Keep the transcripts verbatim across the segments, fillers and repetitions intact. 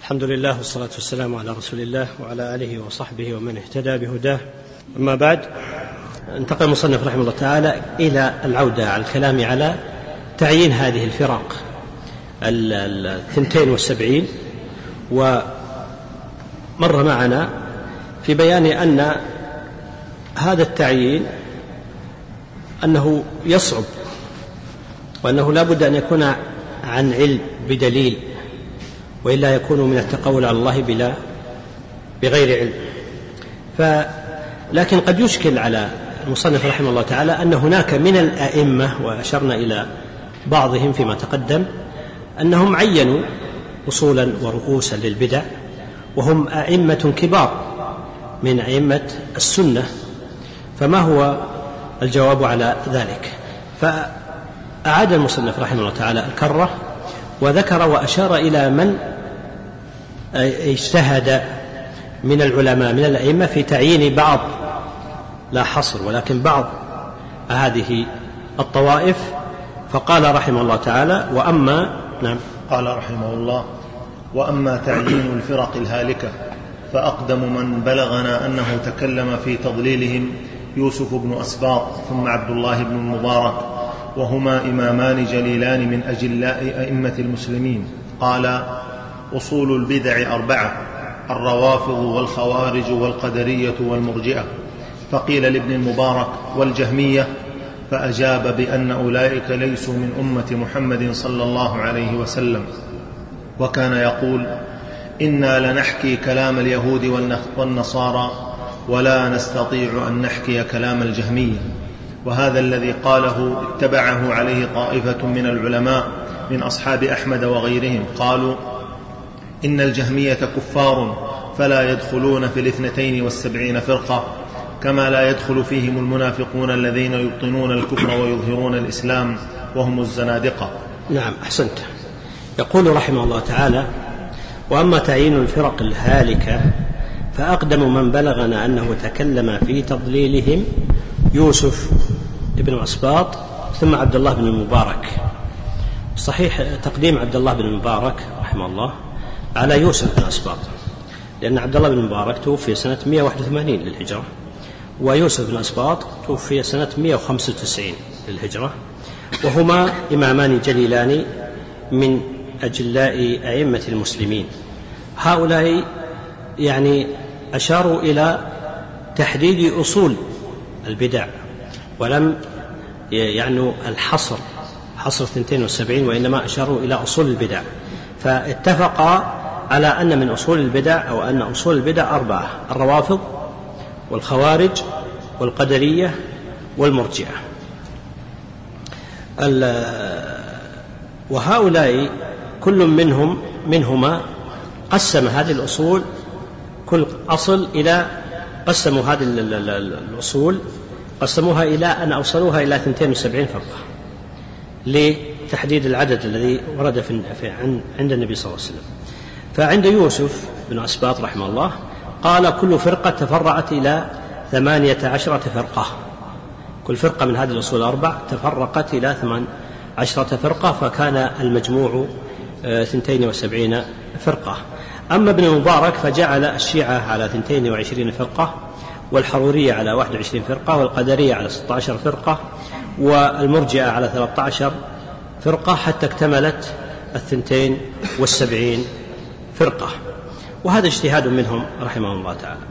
الحمد لله والصلاة والسلام على رسول الله وعلى آله وصحبه ومن اهتدى بهداه. أما بعد، انتقل المصنف رحمه الله تعالى إلى العودة على الكلام على تعيين هذه الفرق الثنتين والسبعين. ومر معنا في بيان أن هذا التعيين أنه يصعب، وأنه لا بد أن يكون عن علم بدليل، وإلا يكون من التقول على الله بلا بغير علم. ف لكن قد يشكل على المصنف رحمه الله تعالى أن هناك من الأئمة، وأشرنا إلى بعضهم فيما تقدم، أنهم عينوا أصولا ورؤوسا للبدع، وهم أئمة كبار من أئمة السنة. فما هو الجواب على ذلك؟ فأعاد المصنف رحمه الله تعالى الكرة وذكر وأشار إلى من اجتهد من العلماء من الأئمة في تعيين بعض، لا حصر، ولكن بعض هذه الطوائف. فقال رحمه الله تعالى: وأما نعم قال رحمه الله: وأما تعيين الفرق الهالكة فأقدم من بلغنا أنه تكلم في تضليلهم يوسف بن أسباط ثم عبد الله بن المبارك، وهما إمامان جليلان من أجلاء أئمة المسلمين. قال: أصول البدع أربعة: الروافض والخوارج والقدرية والمرجئة. فقيل لابن المبارك: والجهمية؟ فأجاب بأن أولئك ليسوا من أمة محمد صلى الله عليه وسلم. وكان يقول: إنا لنحكي كلام اليهود والنصارى ولا نستطيع أن نحكي كلام الجهمية. وهذا الذي قاله اتبعه عليه طائفة من العلماء من أصحاب أحمد وغيرهم. قالوا: إن الجهمية كفار فلا يدخلون في الاثنتين والسبعين فرقة، كما لا يدخل فيهم المنافقون الذين يبطنون الكفر ويظهرون الإسلام وهم الزنادقة. نعم، أحسنت. يقول رحمه الله تعالى: وأما تعيين الفرق الهالكة فأقدم من بلغنا أنه تكلم في تضليلهم يوسف بن أسباط ثم عبد الله بن المبارك. صحيح تقديم عبد الله بن المبارك رحمه الله على يوسف بن أسباط، لأن عبد الله بن المبارك توفي سنة مئة وواحد وثمانين للهجرة، ويوسف بن أسباط توفي سنة مئة وخمسة وتسعين للهجرة، وهما إمامان جليلان من أجلاء أئمة المسلمين. هؤلاء يعني أشاروا إلى تحديد أصول البدع، ولم يعنوا الحصر حصر اثنتين وسبعين، وإنما أشاروا إلى أصول البدع. فاتفقا على أن من أصول البدع أو أن أصول البدع أربعة: الروافض والخوارج والقدرية والمرجئة. وهؤلاء كل منهم منهما قسم هذه الأصول، كل أصل إلى قسموا هذه الأصول قسموها إلى أن أوصلوها إلى اثنتين وسبعين فرقة لتحديد العدد الذي ورد في عند النبي صلى الله عليه وسلم. فعند يوسف بن أسباط رحمه الله قال: كل فرقة تفرعت إلى ثمانية عشرة فرقة، كل فرقة من هذه الأصول الأربع تفرقت إلى ثمان عشرة فرقة، فكان المجموع اثنتين وسبعين فرقة. أما ابن المبارك فجعل الشيعة على ثنتين وعشرين فرقة، والحرورية على واحد وعشرين فرقة، والقدرية على ستة عشر فرقة، والمرجئة على ثلاثة عشر فرقة، حتى اكتملت الثنتين والسبعين فرقة. وهذا اجتهاد منهم رحمه الله تعالى.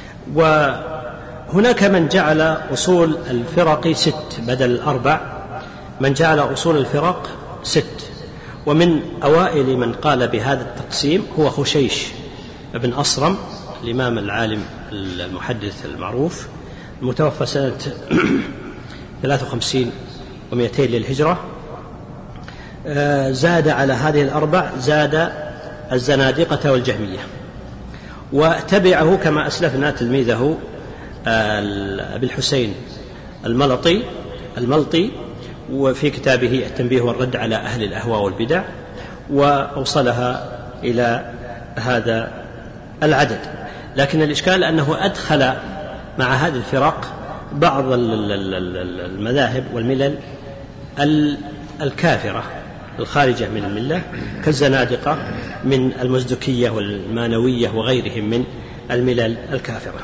وهناك من جعل أصول الفرق ست بدل الأربع، من جعل أصول الفرق ست. ومن أوائل من قال بهذا التقسيم هو خشيش بن أصرم، الإمام العالم المحدث المعروف، المتوفى سنة ثلاثة وخمسين ومئتين للهجرة. زاد على هذه الأربع زاد الزنادقة والجهمية. وتبعه كما أسلفنا تلميذه أبي الحسين الملطي الملطي وفي كتابه التنبيه والرد على أهل الأهواء والبدع، وأوصلها إلى هذا العدد. لكن الإشكال أنه أدخل مع هذه الفرق بعض المذاهب والملل الكافرة الخارجة من الملة كالزنادقة من المزدكية والمانوية وغيرهم من الملل الكافرة.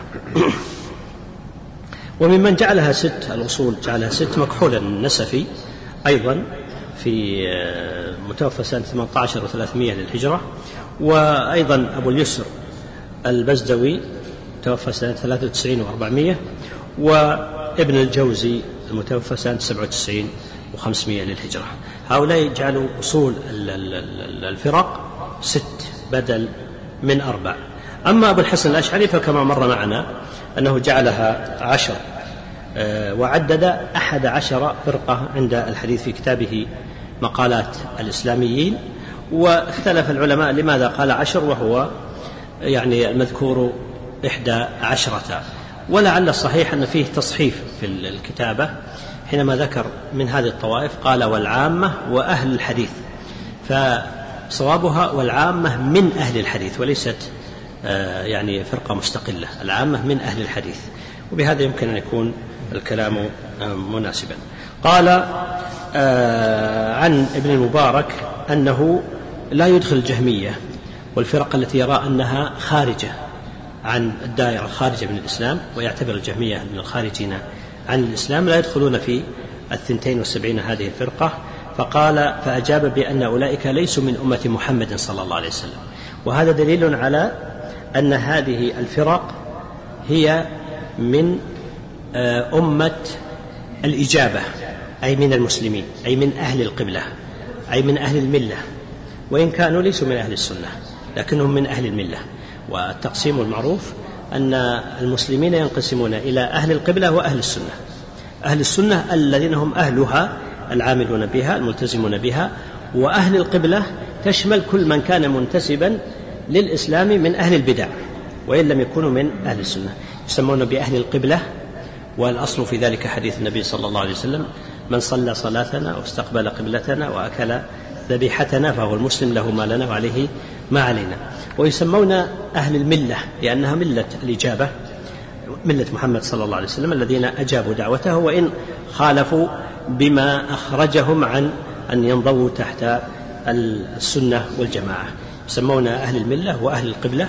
وممن جعلها ست الأصول جعلها ست مكحول النسفي أيضا في متوفى سنة ثمانية عشر وثلاثمائة للهجرة، وأيضا أبو اليسر البزدوي توفى سنة ثلاثة وتسعين وأربعمائة، وابن الجوزي المتوفى سنة سبعة وتسعين وخمسمائة للهجرة. هؤلاء جعلوا أصول الفرق ست بدل من أربع. أما أبو الحسن الأشعري فكما مر معنا أنه جعلها عشر، وعدد أحد عشر فرقة عند الحديث في كتابه مقالات الإسلاميين. واختلف العلماء لماذا قال عشر وهو يعني المذكور إحدى عشرة، ولعل الصحيح أن فيه تصحيف في الكتابة حينما ذكر من هذه الطوائف قال والعامة وأهل الحديث، فصوابها والعامة من أهل الحديث وليست يعني فرقة مستقلة، العامة من أهل الحديث، وبهذا يمكن أن يكون الكلام مناسبا. قال عن ابن المبارك أنه لا يدخل الجهمية والفرق التي يرى أنها خارجة عن الدائرة خارجة من الإسلام، ويعتبر الجهمية من الخارجين عن الإسلام لا يدخلون في الثنتين والسبعين هذه الفرقة. فقال فأجاب بأن أولئك ليسوا من أمة محمد صلى الله عليه وسلم، وهذا دليل على أن هذه الفرق هي من أمة الإجابة، أي من المسلمين، أي من أهل القبلة، أي من أهل الملة، وإن كانوا ليسوا من أهل السنة لكنهم من أهل الملة. والتقسيم المعروف أن المسلمين ينقسمون إلى أهل القبلة وأهل السنة. أهل السنة الذين هم أهلها العاملون بها الملتزمون بها، وأهل القبلة تشمل كل من كان منتسبا للإسلام من أهل البدع وإن لم يكونوا من أهل السنة، يسمون بأهل القبلة. والأصل في ذلك حديث النبي صلى الله عليه وسلم من صلى صلاتنا واستقبل قبلتنا وأكل ذبيحتنا فهو المسلم له ما لنا وعليه ما علينا. ويسمون أهل الملة لأنها ملة الإجابة، ملة محمد صلى الله عليه وسلم الذين أجابوا دعوته وإن خالفوا بما أخرجهم عن أن ينضووا تحت السنة والجماعة، يسمون أهل الملة وأهل القبلة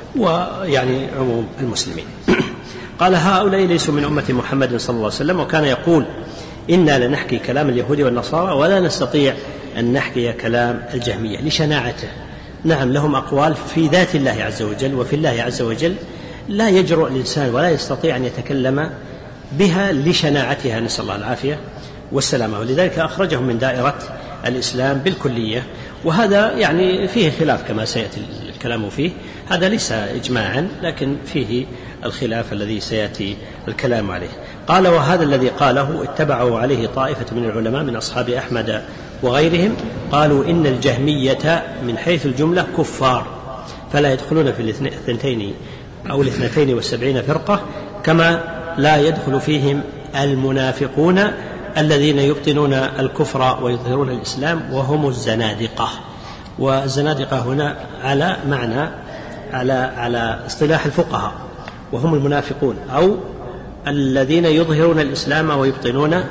ويعني عموم المسلمين. قال هؤلاء ليسوا من أمة محمد صلى الله عليه وسلم، وكان يقول إنا لنحكي كلام اليهود والنصارى ولا نستطيع أن نحكي كلام الجهمية لشناعته. نعم لهم أقوال في ذات الله عز وجل وفي الله عز وجل لا يجرؤ الإنسان ولا يستطيع أن يتكلم بها لشناعتها، نسأل الله العافية والسلامة، ولذلك أخرجهم من دائرة الإسلام بالكلية. وهذا يعني فيه خلاف كما سيأتي الكلام فيه، هذا ليس إجماعا لكن فيه الخلاف الذي سيأتي الكلام عليه. قال وهذا الذي قاله اتبعوا عليه طائفة من العلماء من أصحاب أحمد وغيرهم، قالوا إن الجهمية من حيث الجملة كفار فلا يدخلون في الثنتين أو الاثنتين والسبعين فرقة، كما لا يدخل فيهم المنافقون الذين يبطنون الكفر ويظهرون الإسلام وهم الزنادقة. والزنادقة هنا على معنى على على اصطلاح الفقهاء، وهم المنافقون أو الذين يظهرون الإسلام ويبطنون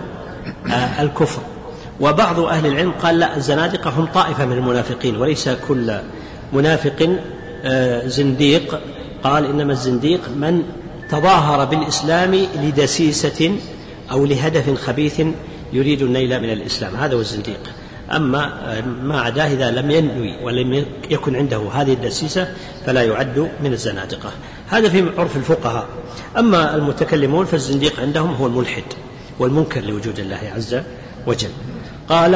الكفر. وبعض أهل العلم قال لا، الزنادقة هم طائفة من المنافقين وليس كل منافق زنديق، قال إنما الزنديق من تظاهر بالإسلام لدسيسة أو لهدف خبيث يريد النيل من الإسلام، هذا هو الزنديق. أما ما عداه إذا لم ينوي ولم يكن عنده هذه الدسيسة فلا يعد من الزنادقة، هذا في عرف الفقهاء. أما المتكلمون فالزنديق عندهم هو الملحد والمنكر لوجود الله عز وجل. قال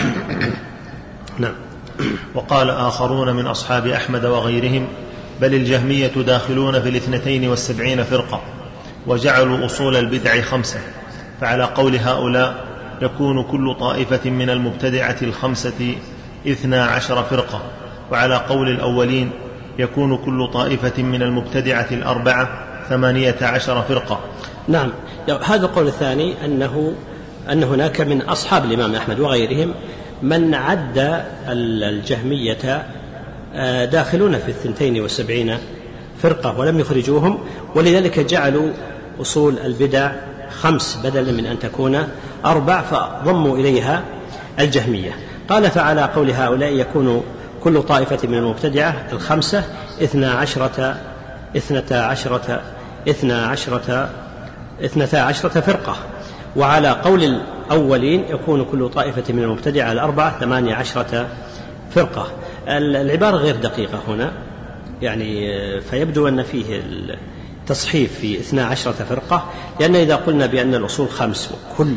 نعم. وقال آخرون من أصحاب أحمد وغيرهم بل الجهمية داخلون في الاثنتين والسبعين فرقة، وجعلوا أصول البدع خمسة، فعلى قول هؤلاء يكون كل طائفة من المبتدعة الخمسة اثنا عشر فرقة، وعلى قول الأولين يكون كل طائفة من المبتدعة الأربعة ثمانية عشر فرقة. نعم، هذا القول الثاني أنه أن هناك من أصحاب الإمام أحمد وغيرهم من عد الجهمية داخلون في الثنتين والسبعين فرقة ولم يخرجوهم، ولذلك جعلوا أصول البدع خمس بدلا من أن تكون أربع، فضموا إليها الجهمية. قال فعلى قول هؤلاء يكون كل طائفة من المبتدعة الخمسة اثنا عشرة اثنتا عشرة اثنا عشرة اثنتا عشرة فرقة. وعلى قول الأولين يكون كل طائفة من المبتدعة الأربعة ثمانية عشرة فرقة. العبارة غير دقيقة هنا، يعني فيبدو أن فيه التصحيف في اثنا عشرة فرقة، لأن إذا قلنا بأن الأصول خمس وكل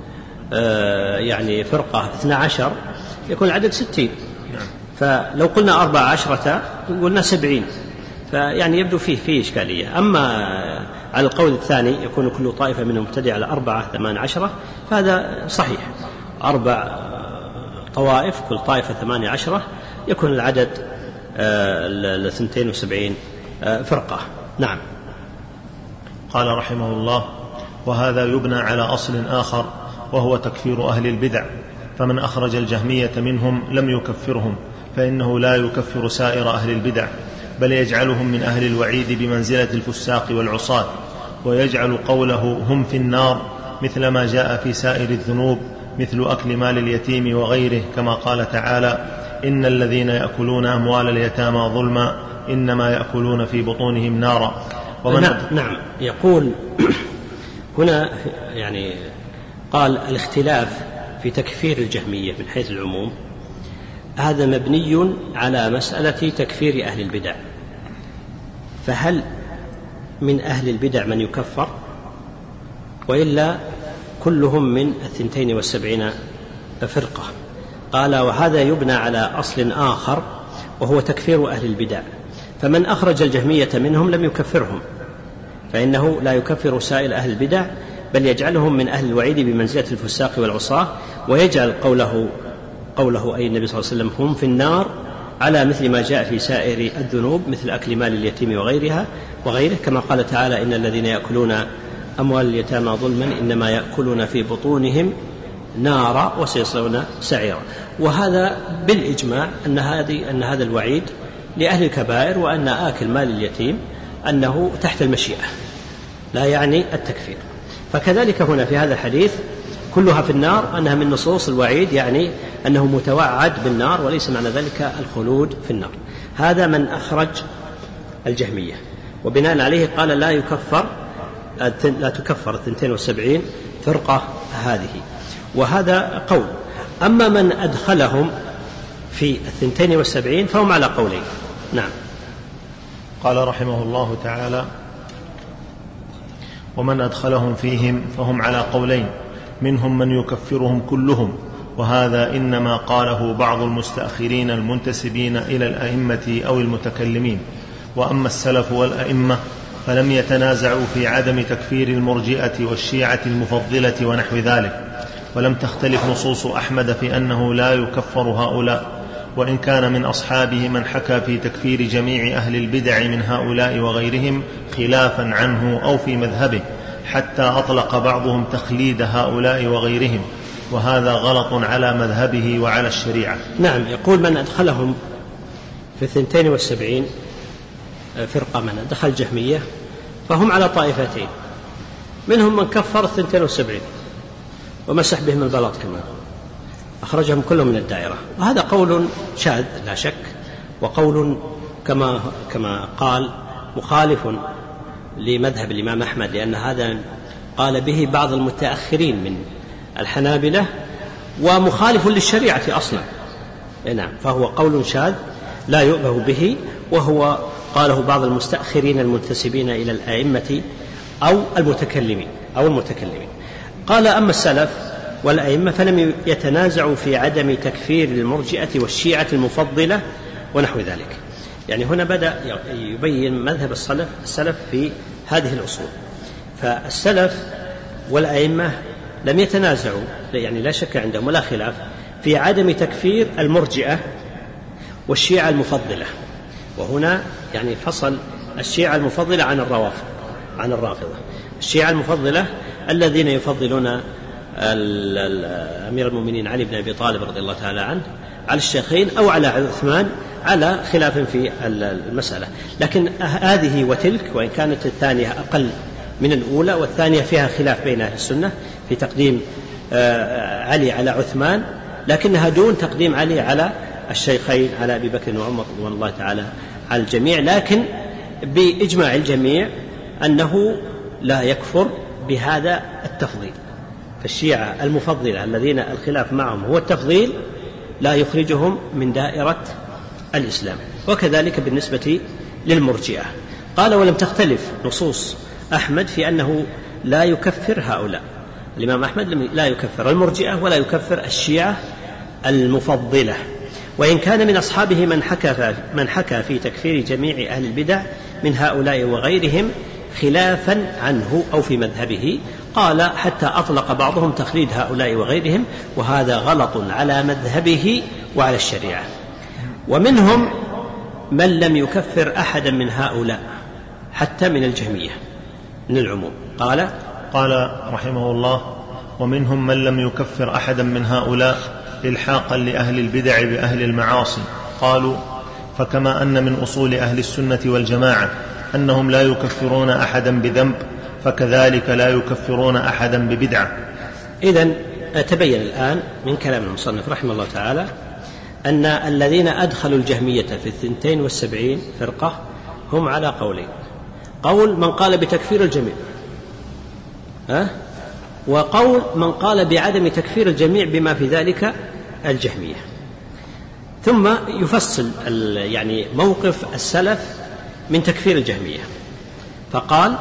يعني فرقة اثنا عشر يكون العدد ستين، فلو قلنا أربع عشرة قلنا سبعين، فيعني يبدو فيه فيه إشكالية. أما على القول الثاني يكون كل طائفة من المبتدع على أربعة ثمان عشرة، فهذا صحيح، أربع طوائف كل طائفة ثمانية عشرة يكون العدد الاثنتين وسبعين فرقة. نعم. قال رحمه الله: وهذا يبنى على أصل آخر وهو تكفير أهل البدع، فمن أخرج الجهمية منهم لم يكفرهم، فإنه لا يكفر سائر أهل البدع، بل يجعلهم من أهل الوعيد بمنزلة الفساق والعصاة، ويجعل قوله هم في النار مثل ما جاء في سائر الذنوب، مثل أكل مال اليتيم وغيره، كما قال تعالى: إن الذين يأكلون أموال اليتامى ظلما إنما يأكلون في بطونهم نارا. نعم, نعم يقول هنا يعني قال الاختلاف في تكفير الجهمية من حيث العموم هذا مبني على مسألة تكفير أهل البدع، فهل من أهل البدع من يكفر وإلا كلهم من الثنتين والسبعين فرقة؟ قال: وهذا يبنى على أصل آخر وهو تكفير أهل البدع، فمن أخرج الجهمية منهم لم يكفرهم، فإنه لا يكفر سائر أهل البدع، بل يجعلهم من أهل الوعيد بمنزلة الفساق والعصاة، ويجعل قوله قوله أي النبي صلى الله عليه وسلم هم في النار على مثل ما جاء في سائر الذنوب، مثل أكل مال اليتيم وغيرها وغيره، كما قال تعالى: إن الذين يأكلون أموال اليتامى ظلما إنما يأكلون في بطونهم نارا وسيصلون سعيرا. وهذا بالإجماع أن هذه أن هذا الوعيد لأهل الكبائر، وأن آكل مال اليتيم أنه تحت المشيئة لا يعني التكفير. فكذلك هنا في هذا الحديث كلها في النار أنها من نصوص الوعيد، يعني أنه متوعد بالنار، وليس معنى ذلك الخلود في النار. هذا من أخرج الجهمية، وبناء عليه قال لا يكفر لا تكفر الثنتين والسبعين فرقة هذه، وهذا قول. أما من أدخلهم في الثنتين والسبعين فهم على قولين. نعم. قال رحمه الله تعالى: ومن أدخلهم فيهم فهم على قولين، منهم من يكفرهم كلهم، وهذا إنما قاله بعض المستأخرين المنتسبين إلى الأئمة أو المتكلمين. وأما السلف والأئمة فلم يتنازعوا في عدم تكفير المرجئة والشيعة المفضلة ونحو ذلك، ولم تختلف نصوص أحمد في أنه لا يكفر هؤلاء، وإن كان من أصحابه من حكى في تكفير جميع أهل البدع من هؤلاء وغيرهم خلافا عنه أو في مذهبه، حتى أطلق بعضهم تخليد هؤلاء وغيرهم، وهذا غلط على مذهبه وعلى الشريعة. نعم. يقول من أدخلهم في الثنتين والسبعين فرقة، من أدخل الجهمية فهم على طائفتين، منهم من كفر الثنتين والسبعين ومسح بهم البلاط كما أخرجهم كلهم من الدائرة، وهذا قول شاذ لا شك، وقول كما كما قال مخالف لمذهب الإمام أحمد، لأن هذا قال به بعض المتأخرين من الحنابلة ومخالف للشريعة أصلا. نعم. فهو قول شاذ لا يؤبه به، وهو قاله بعض المستأخرين المنتسبين إلى الأئمة أو المتكلمين أو المتكلمين. قال: أما السلف والأئمة فلم يتنازعوا في عدم تكفير المرجئة والشيعة المفضلة ونحو ذلك. يعني هنا بدأ يبين مذهب السلف السلف في هذه الأصول. فالسلف والأئمة لم يتنازعوا، يعني لا شك عندهم ولا خلاف في عدم تكفير المرجئة والشيعة المفضلة. وهنا يعني فصل الشيعة المفضلة عن الروافض عن الرافضة. الشيعة المفضلة الذين يفضلون أمير المؤمنين علي بن أبي طالب رضي الله تعالى عنه على الشيخين أو على عثمان، على خلاف في المسألة. لكن هذه وتلك، وإن كانت الثانية أقل من الأولى والثانية فيها خلاف بين أهل السنة في تقديم علي على عثمان، لكنها دون تقديم علي على الشيخين على أبي بكر وعمر رضوان الله تعالى على الجميع، لكن بإجماع الجميع أنه لا يكفر بهذا التفضيل. فالشيعة المفضلة الذين الخلاف معهم هو التفضيل لا يخرجهم من دائرة الإسلام، وكذلك بالنسبة للمرجئة. قال ولم تختلف نصوص أحمد في أنه لا يكفر هؤلاء. الإمام أحمد لا يكفر المرجئة ولا يكفر الشيعة المفضلة، وإن كان من أصحابه من حكى من حكى في تكفير جميع أهل البدع من هؤلاء وغيرهم خلافا عنه أو في مذهبه. قال حتى أطلق بعضهم تخليد هؤلاء وغيرهم، وهذا غلط على مذهبه وعلى الشريعة. ومنهم من لم يكفر أحدا من هؤلاء حتى من الجهمية من العموم. قال قال رحمه الله: ومنهم من لم يكفر أحدا من هؤلاء إلحاقا لأهل البدع بأهل المعاصي. قالوا: فكما أن من أصول أهل السنة والجماعة أنهم لا يكفرون أحدا بذنب، فكذلك لا يكفرون أحدا ببدعة. إذن تبين الآن من كلام المصنف رحمه الله تعالى أن الذين أدخلوا الجهمية في الثنتين والسبعين فرقة هم على قولين: قول من قال بتكفير الجميع، أه؟ وقول من قال بعدم تكفير الجميع بما في ذلك الجهمية. ثم يفصل يعني موقف السلف من تكفير الجهمية، فقال: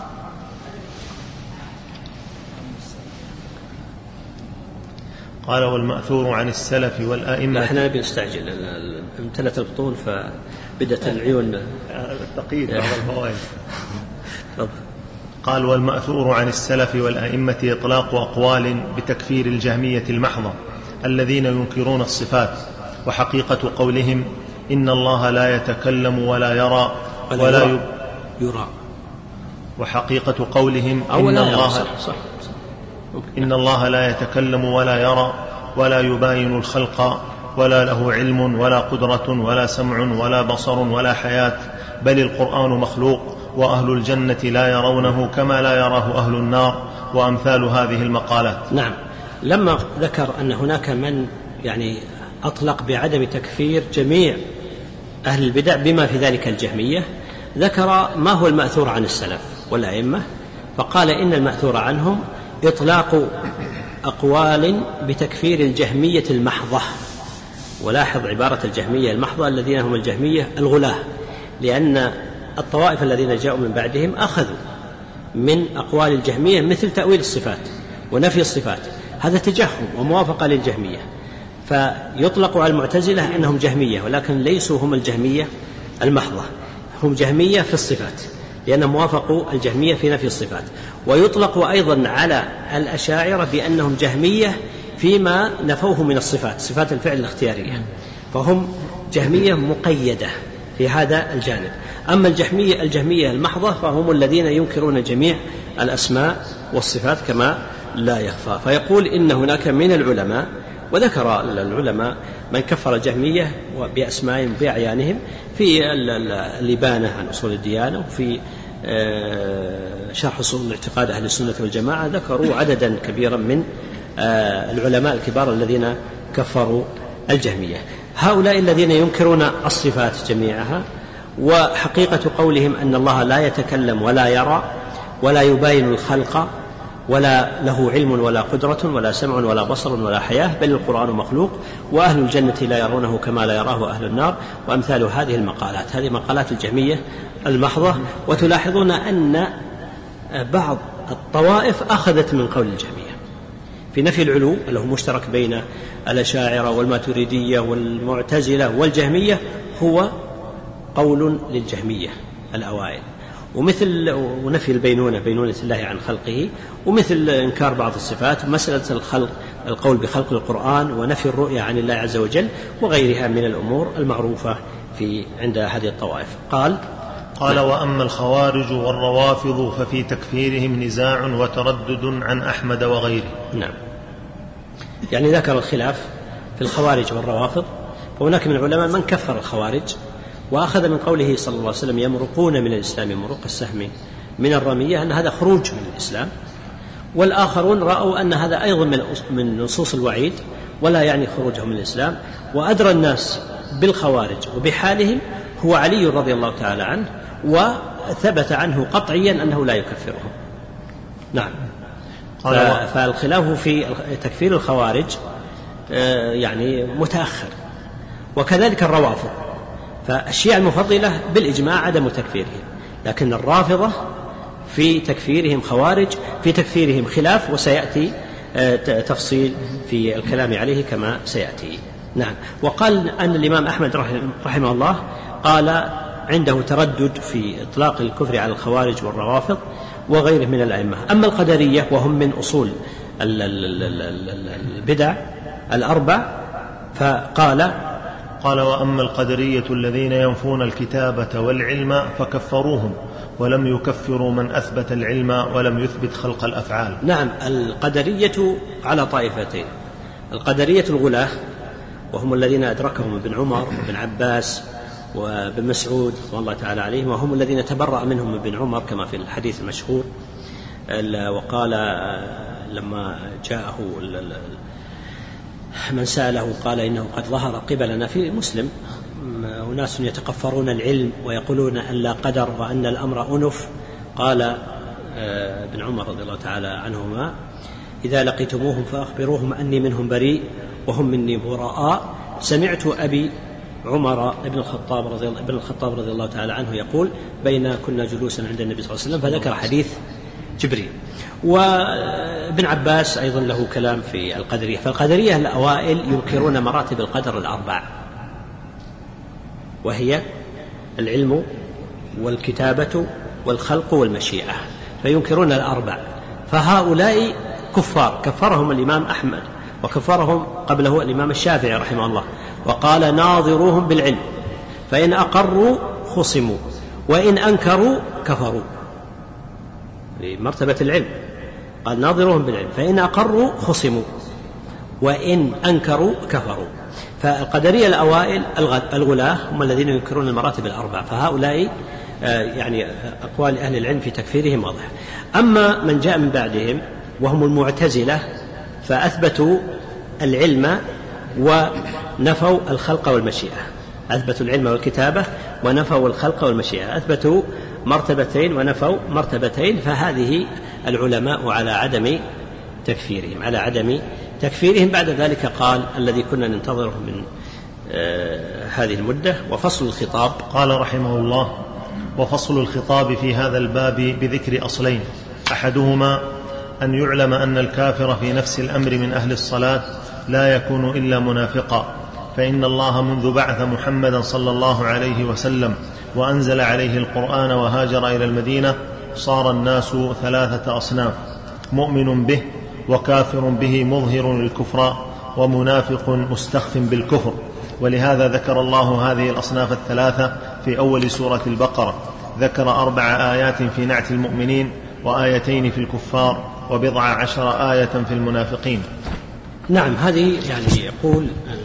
قال والمأثور عن السلف والآئمة. احنا نبي نستعجل، امتلت البطون فبدت العيون التقييد بعض الفوائد. قال والمأثور عن السلف والآئمة إطلاق أقوال بتكفير الجهمية المحضة الذين ينكرون الصفات، وحقيقة قولهم إن الله لا يتكلم ولا يرى ولا يب... يرى وحقيقة قولهم إن الله, صح صح. إن الله لا يتكلم ولا يرى ولا يباين الخلق ولا له علم ولا قدرة ولا سمع ولا بصر ولا حياة، بل القرآن مخلوق، وأهل الجنة لا يرونه كما لا يراه أهل النار، وأمثال هذه المقالات. نعم. لما ذكر أن هناك من يعني أطلق بعدم تكفير جميع أهل البدع بما في ذلك الجهمية، ذكر ما هو المأثور عن السلف والأئمة، فقال إن المأثور عنهم إطلاق أقوال بتكفير الجهمية المحضة. ولاحظ عبارة الجهمية المحضة الذين هم الجهمية الغلاة، لأن الطوائف الذين جاءوا من بعدهم أخذوا من أقوال الجهمية مثل تأويل الصفات ونفي الصفات، هذا تجهم وموافقة للجهمية، فيطلق على المعتزلة أنهم جهمية، ولكن ليسوا هم الجهمية المحضة، هم جهمية في الصفات لأنهم وافقوا الجهمية في نفي الصفات. ويطلق أيضا على الأشاعرة بأنهم جهمية فيما نفوه من الصفات، صفات الفعل الاختيارية، فهم جهمية مقيدة في هذا الجانب. أما الجهمية الجهمية المحضة فهم الذين ينكرون جميع الأسماء والصفات كما لا يخفى. فيقول إن هناك من العلماء، وذكر العلماء من كفر الجهمية بأسمائهم بأعيانهم في الإبانة عن أصول الديانة، وفي شرح أصول الاعتقاد أهل السنة والجماعة ذكروا عددا كبيرا من العلماء الكبار الذين كفروا الجهمية. هؤلاء الذين ينكرون الصفات جميعها، وحقيقة قولهم أن الله لا يتكلم ولا يرى ولا يباين الخلق ولا له علم ولا قدرة ولا سمع ولا بصر ولا حياة، بل القرآن مخلوق، وأهل الجنة لا يرونه كما لا يراه أهل النار، وأمثال هذه المقالات. هذه مقالات الجهمية المحضة. وتلاحظون أن بعض الطوائف أخذت من قول الجهمية في نفي العلو اللي هو مشترك بين الأشاعرة والماتريدية والمعتزلة والجهمية، هو قول للجهمية الأوائل، ومثل ونفي البينونة بينونة الله عن خلقه، ومثل إنكار بعض الصفات، ومسألة الخلق القول بخلق القرآن، ونفي الرؤية عن الله عز وجل، وغيرها من الأمور المعروفة في عند هذه الطوائف. قال قال وأما الخوارج والروافض ففي تكفيرهم نزاع وتردد عن أحمد وغيره. نعم، يعني ذكر الخلاف في الخوارج والروافض. فهناك من العلماء من كفر الخوارج وأخذ من قوله صلى الله عليه وسلم يمرقون من الإسلام مروق السهم من الرمية أن هذا خروج من الإسلام، والآخرون رأوا أن هذا أيضا من نصوص الوعيد ولا يعني خروجهم من الإسلام، وأدرى الناس بالخوارج وبحالهم هو علي رضي الله تعالى عنه، وثبت عنه قطعيا أنه لا يكفرهم. نعم. فالخلاف في تكفير الخوارج يعني متأخر، وكذلك الروافض، فالشيعة المفضلة بالإجماع عدم تكفيرهم، لكن الرافضة في تكفيرهم خوارج، في تكفيرهم خلاف، وسيأتي تفصيل في الكلام عليه كما سيأتي. نعم. وقال أن الإمام أحمد رحمه الله قال عنده تردد في إطلاق الكفر على الخوارج والروافض وغيره من الأئمة. أما القدرية وهم من أصول البدع الأربع فقال قال وأما القدرية الذين ينفون الكتابة والعلم فكفروهم ولم يكفروا من أثبت العلم ولم يثبت خلق الأفعال. نعم. القدرية على طائفتين: القدرية الغلاة وهم الذين أدركهم ابن عمر وابن عباس وابن مسعود والله تعالى عليهم، وهم الذين تبرأ منهم ابن عمر كما في الحديث المشهور. وقال لما جاءه من سأله قال إنه قد ظهر قبلنا في مسلم أناس يتقفرون العلم ويقولون أن لا قدر وأن الأمر أنف. قال ابن عمر رضي الله تعالى عنهما: إذا لقيتموهم فأخبروهم أني منهم بريء وهم مني براء. سمعت أبي عمر بن الخطاب رضي الله, بن الخطاب رضي الله تعالى عنه يقول: بين كنا جلوسا عند النبي صلى الله عليه وسلم، فذكر حديث جبريل. وابن عباس أيضا له كلام في القدرية. فالقدرية الأوائل ينكرون مراتب القدر الأربع، وهي العلم والكتابة والخلق والمشيئة، فينكرون الأربع. فهؤلاء كفار، كفرهم الإمام أحمد وكفرهم قبله الإمام الشافعي رحمه الله، وقال: ناظروهم بالعلم فإن أقروا خصموا وإن أنكروا كفروا. مرتبة العلم قال: ناظروهم بالعلم فإن أقروا خصموا وإن أنكروا كفروا. فالقدرية الأوائل الغلاة هم الذين ينكرون المراتب الأربع، فهؤلاء يعني أقوال أهل العلم في تكفيرهم واضح. أما من جاء من بعدهم وهم المعتزلة فأثبتوا العلم ونفوا الخلق والمشيئة، أثبتوا العلم والكتابة ونفوا الخلق والمشيئة، أثبتوا مرتبتين ونفوا مرتبتين. فهذه العلماء على عدم تكفيرهم على عدم تكفيرهم. بعد ذلك قال الذي كنا ننتظره من آه هذه المدة: وفصل الخطاب. قال رحمه الله: وفصل الخطاب في هذا الباب بذكر أصلين: أحدهما أن يعلم أن الكافر في نفس الأمر من أهل الصلاة لا يكون إلا منافقا، فإن الله منذ بعث محمدا صلى الله عليه وسلم وأنزل عليه القرآن وهاجر إلى المدينة صار الناس ثلاثة أصناف: مؤمن به وكافر به مظهر للكفر ومنافق مستخف بالكفر. ولهذا ذكر الله هذه الأصناف الثلاثة في أول سورة البقرة، ذكر أربع آيات في نعت المؤمنين وآيتين في الكفار وبضع عشر آية في المنافقين. نعم. هذه يعني يقول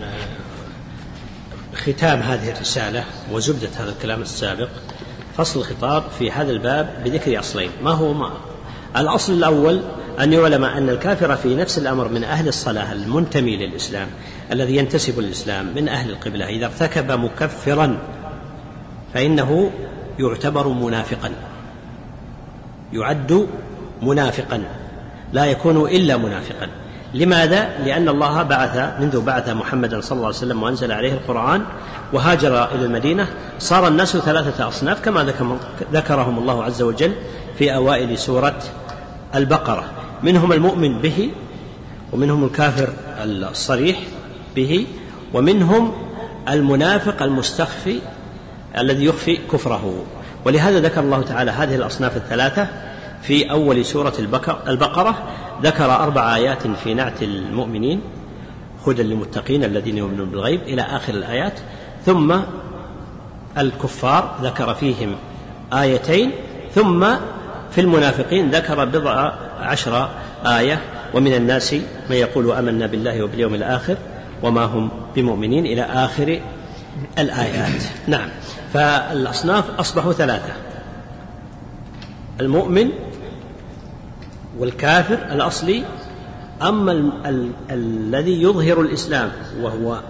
ختام هذه الرسالة وزبدة هذا الكلام السابق: فصل الخطاب في هذا الباب بذكر أصلين. ما هو ما الأصل الأول: أن يعلم أن الكافر في نفس الأمر من أهل الصلاة المنتمي للإسلام الذي ينتسب للإسلام من أهل القبلة إذا ارتكب مكفرا فإنه يعتبر منافقا، يعد منافقا، لا يكون إلا منافقا. لماذا؟ لأن الله بعث منذ بعث محمدا صلى الله عليه وسلم وأنزل عليه القرآن وهاجر إلى المدينة صار الناس ثلاثة أصناف كما ذكرهم الله عز وجل في أوائل سورة البقرة: منهم المؤمن به، ومنهم الكافر الصريح به، ومنهم المنافق المستخفي الذي يخفي كفره. ولهذا ذكر الله تعالى هذه الأصناف الثلاثة في أول سورة البقرة، ذكر أربع آيات في نعت المؤمنين: هدى للمتقين الذين يؤمنون بالغيب إلى آخر الآيات. ثم الكفار ذكر فيهم آيتين، ثم في المنافقين ذكر بضع عشر آية: ومن الناس من يقول آمنا بالله وباليوم الآخر وما هم بمؤمنين إلى آخر الآيات. نعم. فالأصناف أصبحوا ثلاثة: المؤمن والكافر الأصلي. أما ال- ال- الذي يظهر الإسلام وهو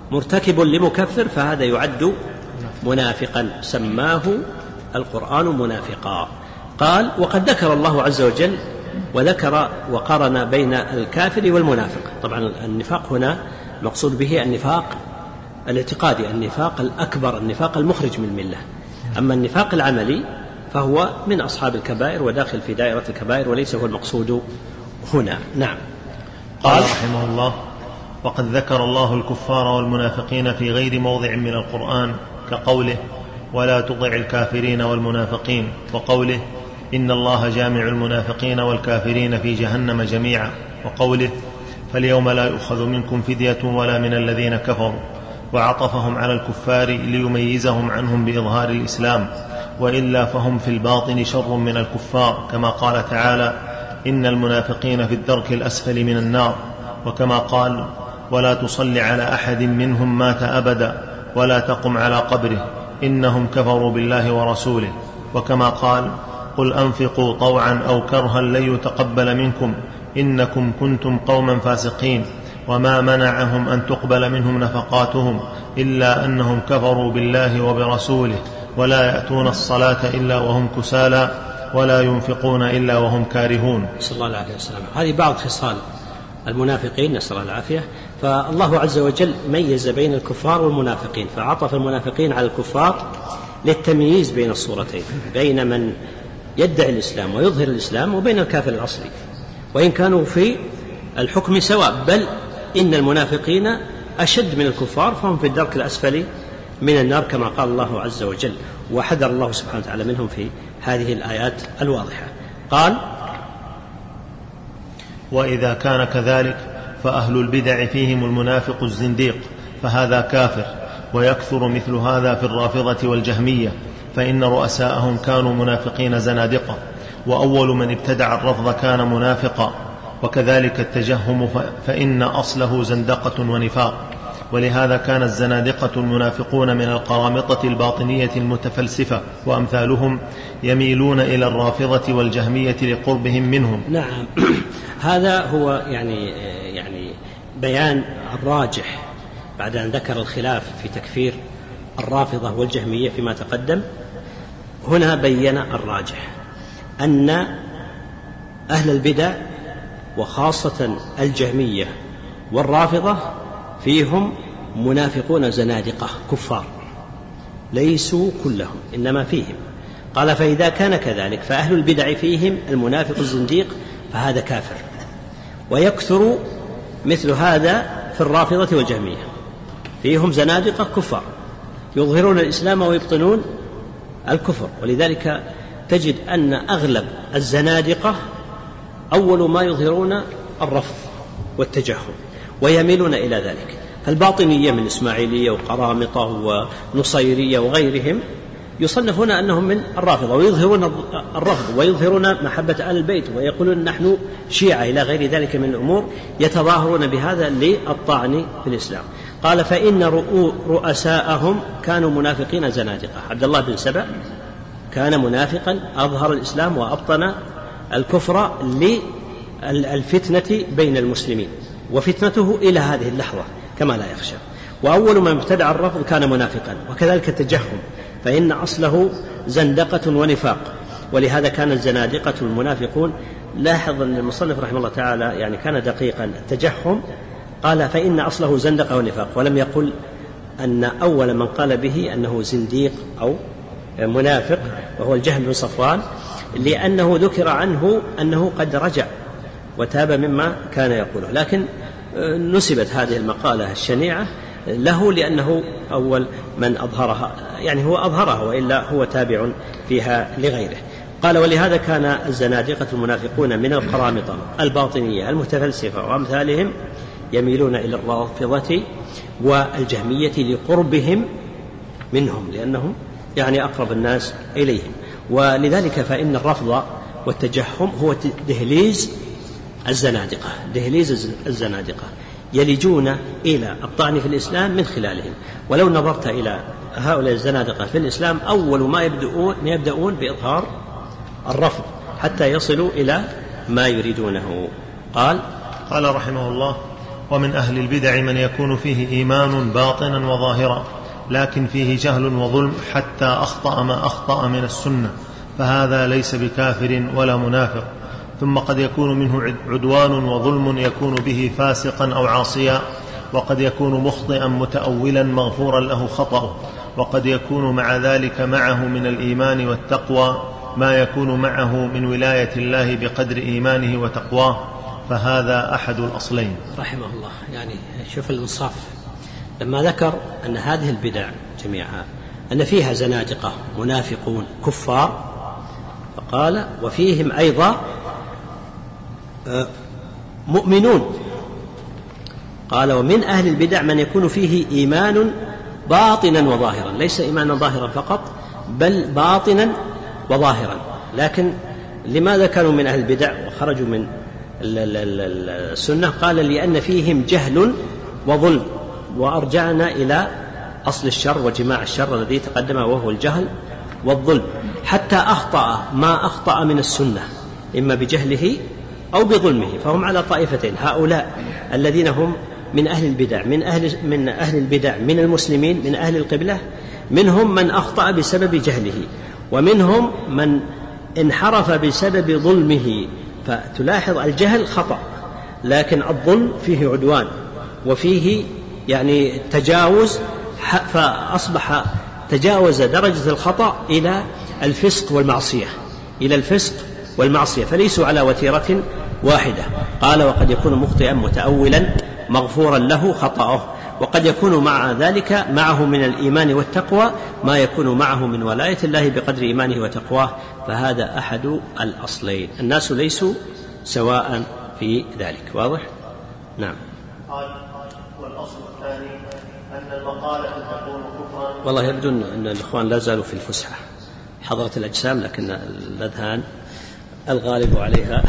مرتكب لمكفر فهذا يعد منافقا، سماه القرآن منافقا. قال: وقد ذكر الله عز وجل وذكر وقارن بين الكافر والمنافق. طبعا النفاق هنا مقصود به النفاق الاعتقادي، النفاق الأكبر، النفاق المخرج من الملة. أما النفاق العملي فهو من أصحاب الكبائر وداخل في دائرة الكبائر وليس هو المقصود هنا. نعم. قال رحمه الله: وقد ذكر الله الكفار والمنافقين في غير موضع من القرآن، كقوله: ولا تطع الكافرين والمنافقين، وقوله: إن الله جامع المنافقين والكافرين في جهنم جميعا، وقوله: فاليوم لا يؤخذ منكم فدية ولا من الذين كفروا، وعطفهم على الكفار ليميزهم عنهم بإظهار الإسلام، وإلا فهم في الباطن شر من الكفار، كما قال تعالى: إن المنافقين في الدرك الأسفل من النار، وكما قال: ولا تصل على أحد منهم مات أبدا ولا تقم على قبره إنهم كفروا بالله ورسوله، وكما قال: قل أنفقوا طوعا أو كرها لن يتقبل منكم إنكم كنتم قوما فاسقين، وما منعهم أن تقبل منهم نفقاتهم إلا أنهم كفروا بالله وبرسوله، ولا يأتون الصلاة إلا وهم كسالى ولا ينفقون إلا وهم كارهون. نسأل الله العافية والسلام. هذه بعض خصال المنافقين، نسأل الله العافية. فالله عز وجل ميز بين الكفار والمنافقين، فعطف المنافقين على الكفار للتمييز بين الصورتين، بين من يدعي الإسلام ويظهر الإسلام وبين الكافر الأصلي، وإن كانوا في الحكم سواء، بل إن المنافقين أشد من الكفار، فهم في الدرك الأسفل من النار كما قال الله عز وجل، وحذر الله سبحانه وتعالى منهم في هذه الآيات الواضحة. قال: وإذا كان كذلك فأهل البدع فيهم المنافق الزنديق، فهذا كافر، ويكثر مثل هذا في الرافضة والجهمية، فإن رؤساءهم كانوا منافقين زنادقة، وأول من ابتدع الرفض كان منافقا. وكذلك التجهم فإن أصله زندقة ونفاق، ولهذا كان الزنادقة المنافقون من القرامطة الباطنية المتفلسفة وأمثالهم يميلون إلى الرافضة والجهمية لقربهم منهم. نعم. هذا هو يعني يعني بيان الراجح بعد أن ذكر الخلاف في تكفير الرافضة والجهمية فيما تقدم. هنا بين الراجح أن أهل البدع وخاصة الجهمية والرافضة فيهم منافقون زنادقة كفار، ليسوا كلهم إنما فيهم. قال: فإذا كان كذلك فأهل البدع فيهم المنافق الزنديق، فهذا كافر، ويكثر مثل هذا في الرافضة والجهمية، فيهم زنادقة كفار يظهرون الإسلام ويبطنون الكفر. ولذلك تجد أن أغلب الزنادقة أول ما يظهرون الرفض والتجهم ويميلون إلى ذلك. فالباطنية من إسماعيلية وقرامطة ونصيرية وغيرهم يصنفون أنهم من الرافضة ويظهرون الرفض ويظهرون محبة آل البيت ويقولون نحن شيعة إلى غير ذلك من الأمور، يتظاهرون بهذا للطعن في الإسلام. قال: فإن رؤساءهم كانوا منافقين زنادقة. عبد الله بن سبأ كان منافقا أظهر الإسلام وأبطن الكفر للفتنة بين المسلمين، وفتنته إلى هذه اللحظة كما لا يخشى. وأول من ابتدع الرفض كان منافقا. وكذلك التجهم، فإن أصله زندقة ونفاق، ولهذا كان الزنادقة المنافقون. لاحظ أن المصنف رحمه الله تعالى يعني كان دقيقا. التجهم قال: فإن أصله زندقة ونفاق، ولم يقل أن أول من قال به أنه زنديق أو منافق، وهو الجهم بن صفوان، لأنه ذكر عنه أنه قد رجع وتاب مما كان يقوله، لكن نسبت هذه المقالة الشنيعة له لأنه أول من أظهرها، يعني هو أظهرها وإلا هو تابع فيها لغيره. قال: ولهذا كان الزنادقة المنافقون من القرامطة الباطنية المتفلسفة وأمثالهم يميلون إلى الرافضة والجهمية لقربهم منهم، لأنهم يعني أقرب الناس إليهم. ولذلك فإن الرفض والتجهم هو دهليز الزنادقة، دهليز الزنادقة يلجون إلى الطعن في الإسلام من خلالهم. ولو نظرت إلى هؤلاء الزنادقة في الإسلام أول ما يبدؤون, يبدؤون بإظهار الرفض حتى يصلوا إلى ما يريدونه. قال قال رحمه الله: ومن أهل البدع من يكون فيه إيمان باطنا وظاهرا لكن فيه جهل وظلم حتى أخطأ ما أخطأ من السنة، فهذا ليس بكافر ولا منافق. ثم قد يكون منه عدوان وظلم يكون به فاسقا أو عاصيا، وقد يكون مخطئا متأولا مغفورا له خطأه، وقد يكون مع ذلك معه من الإيمان والتقوى ما يكون معه من ولاية الله بقدر إيمانه وتقواه، فهذا أحد الأصلين. رحمه الله. يعني شوف الإنصاف لما ذكر أن هذه البدع جميعها أن فيها زنادقة منافقون كفار، فقال وفيهم أيضا مؤمنون. قال ومن أهل البدع من يكون فيه إيمان باطنا وظاهرا، ليس إيمانا ظاهرا فقط بل باطنا وظاهرا. لكن لماذا كانوا من أهل البدع وخرجوا من السنة؟ قال لأن فيهم جهل وظلم، وأرجعنا إلى أصل الشر وجماع الشر الذي تقدم وهو الجهل والظلم، حتى أخطأ ما أخطأ من السنة إما بجهله أو بظلمه، فهم على طائفتين. هؤلاء الذين هم من أهل البدع من أهل, من أهل البدع من المسلمين من أهل القبلة، منهم من أخطأ بسبب جهله، ومنهم من انحرف بسبب ظلمه. فتلاحظ الجهل خطأ، لكن الظلم فيه عدوان وفيه يعني تجاوز، فأصبح تجاوز درجة الخطأ إلى الفسق والمعصية إلى الفسق والمعصية فليسوا على وتيرة واحدة. قال وقد يكون مخطئا متأولا مغفورا له خطأه، وقد يكون مع ذلك معه من الإيمان والتقوى ما يكون معه من ولاية الله بقدر إيمانه وتقواه، فهذا أحد الأصلين. الناس ليسوا سواء في ذلك. واضح؟ نعم. قال والأصل الثاني أن المقالة تكون كفرا. والله يبدو أن الإخوان لا زالوا في الفسحة، حضرت الأجسام، لكن الأذهان الغالب عليها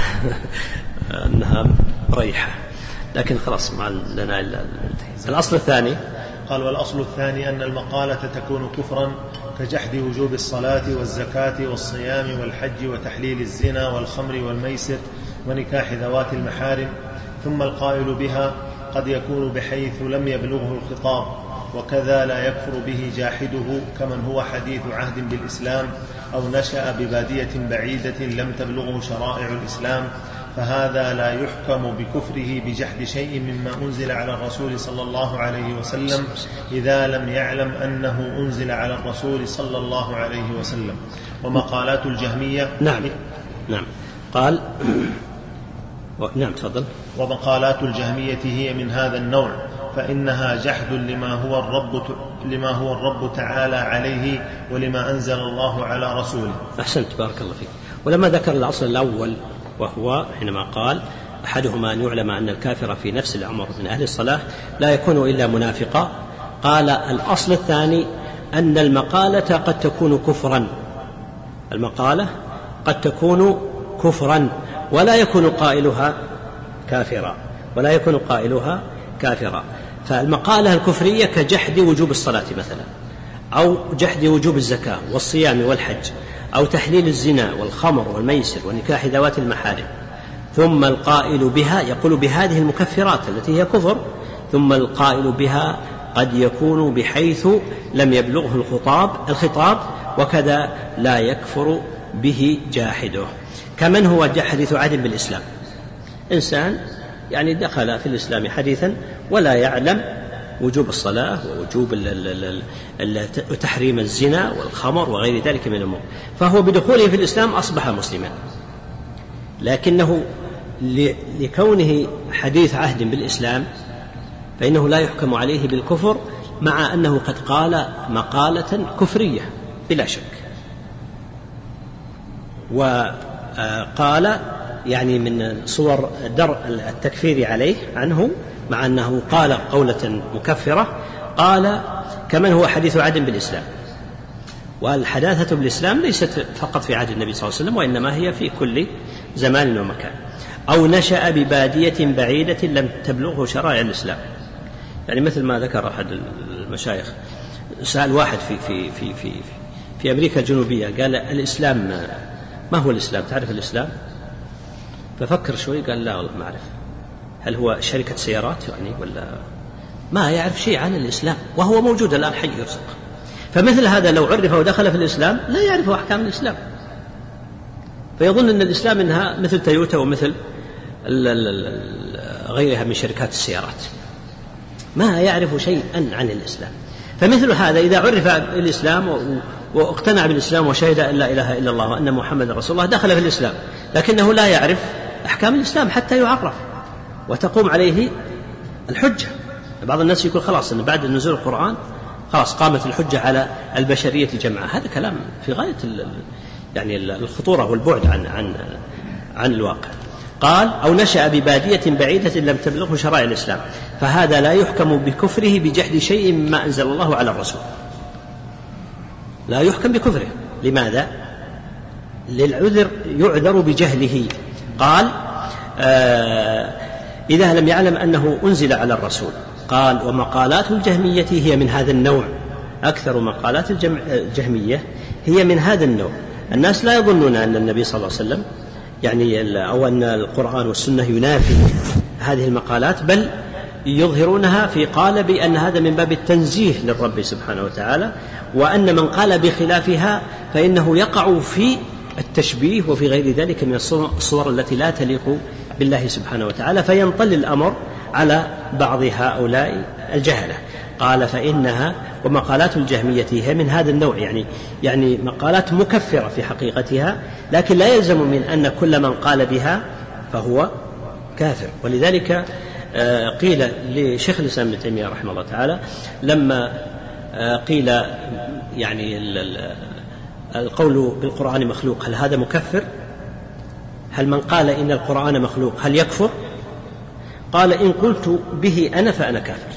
أنها مريحة، لكن خلاص ما لنا إلا الأصل الثاني. قال والأصل الثاني أن المقالة تكون كفرا كجحد وجوب الصلاة والزكاة والصيام والحج وتحليل الزنا والخمر والميسر ونكاح ذوات المحارم. ثم القائل بها قد يكون بحيث لم يبلغه الخطاب، وكذا لا يكفر به جاحده كمن هو حديث عهد بالإسلام أو نشأ ببادية بعيدة لم تبلغه شرائع الإسلام، فهذا لا يحكم بكفره بجحد شيء مما أنزل على الرسول صلى الله عليه وسلم إذا لم يعلم أنه أنزل على الرسول صلى الله عليه وسلم. ومقالات الجهمية نعم نعم قال نعم تفضل. ومقالات الجهمية هي من هذا النوع، فإنها جحد لما هو الرب لما هو الرب تعالى عليه ولما أنزل الله على رسوله. أحسنت بارك الله فيك. ولما ذكر الأصل الأول وهو حينما قال أحدهما أن يعلم أن الكافر في نفس الأمر من أهل الصلاة لا يكون إلا منافقا، قال الأصل الثاني أن المقالة قد تكون كفرا، المقالة قد تكون كفرا ولا يكون قائلها كافرا ولا يكون قائلها كافرا. فالمقالة الكفرية كجحد وجوب الصلاة مثلا، أو جحد وجوب الزكاة والصيام والحج، أو تحليل الزنا والخمر والميسر ونكاح ذوات المحارم. ثم القائل بها يقول بهذه المكفرات التي هي كفر، ثم القائل بها قد يكون بحيث لم يبلغه الخطاب الخطاب وكذا لا يكفر به جاحده، كمن هو حديث عهد بالإسلام. إنسان يعني دخل في الإسلام حديثا ولا يعلم وجوب الصلاة ووجوب تحريم الزنا والخمر وغير ذلك من الأمور، فهو بدخوله في الإسلام أصبح مسلما، لكنه لكونه حديث عهد بالإسلام فإنه لا يحكم عليه بالكفر، مع أنه قد قال مقالة كفرية بلا شك. وقال يعني من صور درء التكفير عليه عنه، مع أنه قال قولة مكفرة، قال كمن هو حديث عهد بالإسلام. والحداثة بالإسلام ليست فقط في عهد النبي صلى الله عليه وسلم، وإنما هي في كل زمان ومكان. أو نشأ ببادية بعيدة لم تبلغه شرائع الإسلام، يعني مثل ما ذكر أحد المشايخ، سأل واحد في, في, في, في, في أمريكا الجنوبية قال الإسلام ما هو الإسلام، تعرف الإسلام؟ ففكر شوي قال لا والله ما أعرف. هل هو شركة سيارات يعني ولا ما يعرف شيء عن الإسلام، وهو موجود الآن حي يرزق. فمثل هذا لو عرف ودخل في الإسلام لا يعرف أحكام الإسلام، فيظن أن الإسلام إنها مثل تويوتا ومثل غيرها من شركات السيارات، ما يعرف شيئا عن الإسلام. فمثل هذا إذا عرف الإسلام واقتنع بالإسلام وشهد أن لا إله إلا الله وأن محمد رسول الله دخل في الإسلام، لكنه لا يعرف أحكام الإسلام حتى يعرف وتقوم عليه الحجة. بعض الناس يقول خلاص أن بعد نزول القرآن خلاص قامت الحجة على البشرية جمعاء. هذا كلام في غاية يعني الخطورة والبعد عن عن عن الواقع. قال أو نشأ ببادية بعيدة لم تبلغه شرائع الإسلام، فهذا لا يحكم بكفره بجحد شيء مما أنزل الله على الرسول، لا يحكم بكفره. لماذا؟ للعذر، يعذر بجهله. قال آه إذا لم يعلم أنه أنزل على الرسول. قال ومقالات الجهمية هي من هذا النوع، أكثر مقالات الجهمية هي من هذا النوع. الناس لا يظنون أن النبي صلى الله عليه وسلم يعني أو أن القرآن والسنة ينافي هذه المقالات، بل يظهرونها في قالب أن هذا من باب التنزيه للرب سبحانه وتعالى، وأن من قال بخلافها فإنه يقع في التشبيه وفي غير ذلك من الصور التي لا تليق بالله سبحانه وتعالى، فينطلي الأمر على بعض هؤلاء الجهلة. قال فإنها ومقالات الجهمية هي من هذا النوع، يعني يعني مقالات مكفرة في حقيقتها، لكن لا يلزم من أن كل من قال بها فهو كافر. ولذلك قيل لشيخ الإسلام ابن تيمية رحمه الله تعالى لما قيل يعني القول بالقرآن مخلوق هل هذا مكفر؟ هل من قال إن القرآن مخلوق هل يكفر؟ قال إن قلت به أنا فأنا كافر.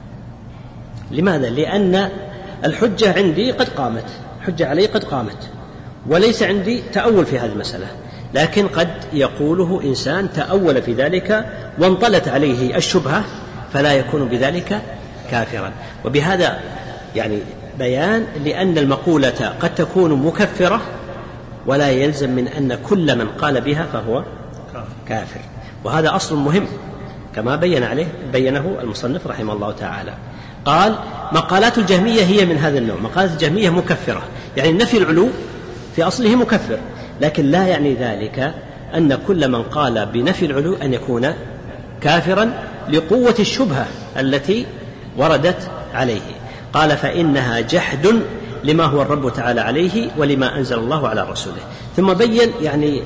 لماذا؟ لأن الحجة عندي قد قامت، حجة علي قد قامت، وليس عندي تأول في هذه المسألة، لكن قد يقوله إنسان تأول في ذلك وانطلت عليه الشبهة فلا يكون بذلك كافرا. وبهذا يعني بيان لأن المقولة قد تكون مكفرة ولا يلزم من أن كل من قال بها فهو كافر، وهذا أصل مهم كما بين عليه بينه المصنف رحمه الله تعالى. قال مقالات الجهمية هي من هذا النوع، مقالات الجهمية مكفرة، يعني نفي العلو في أصله مكفر، لكن لا يعني ذلك أن كل من قال بنفي العلو أن يكون كافرا لقوة الشبهة التي وردت عليه. قال فإنها جحد لما هو الرب تعالى عليه ولما أنزل الله على رسوله. ثم بين يعني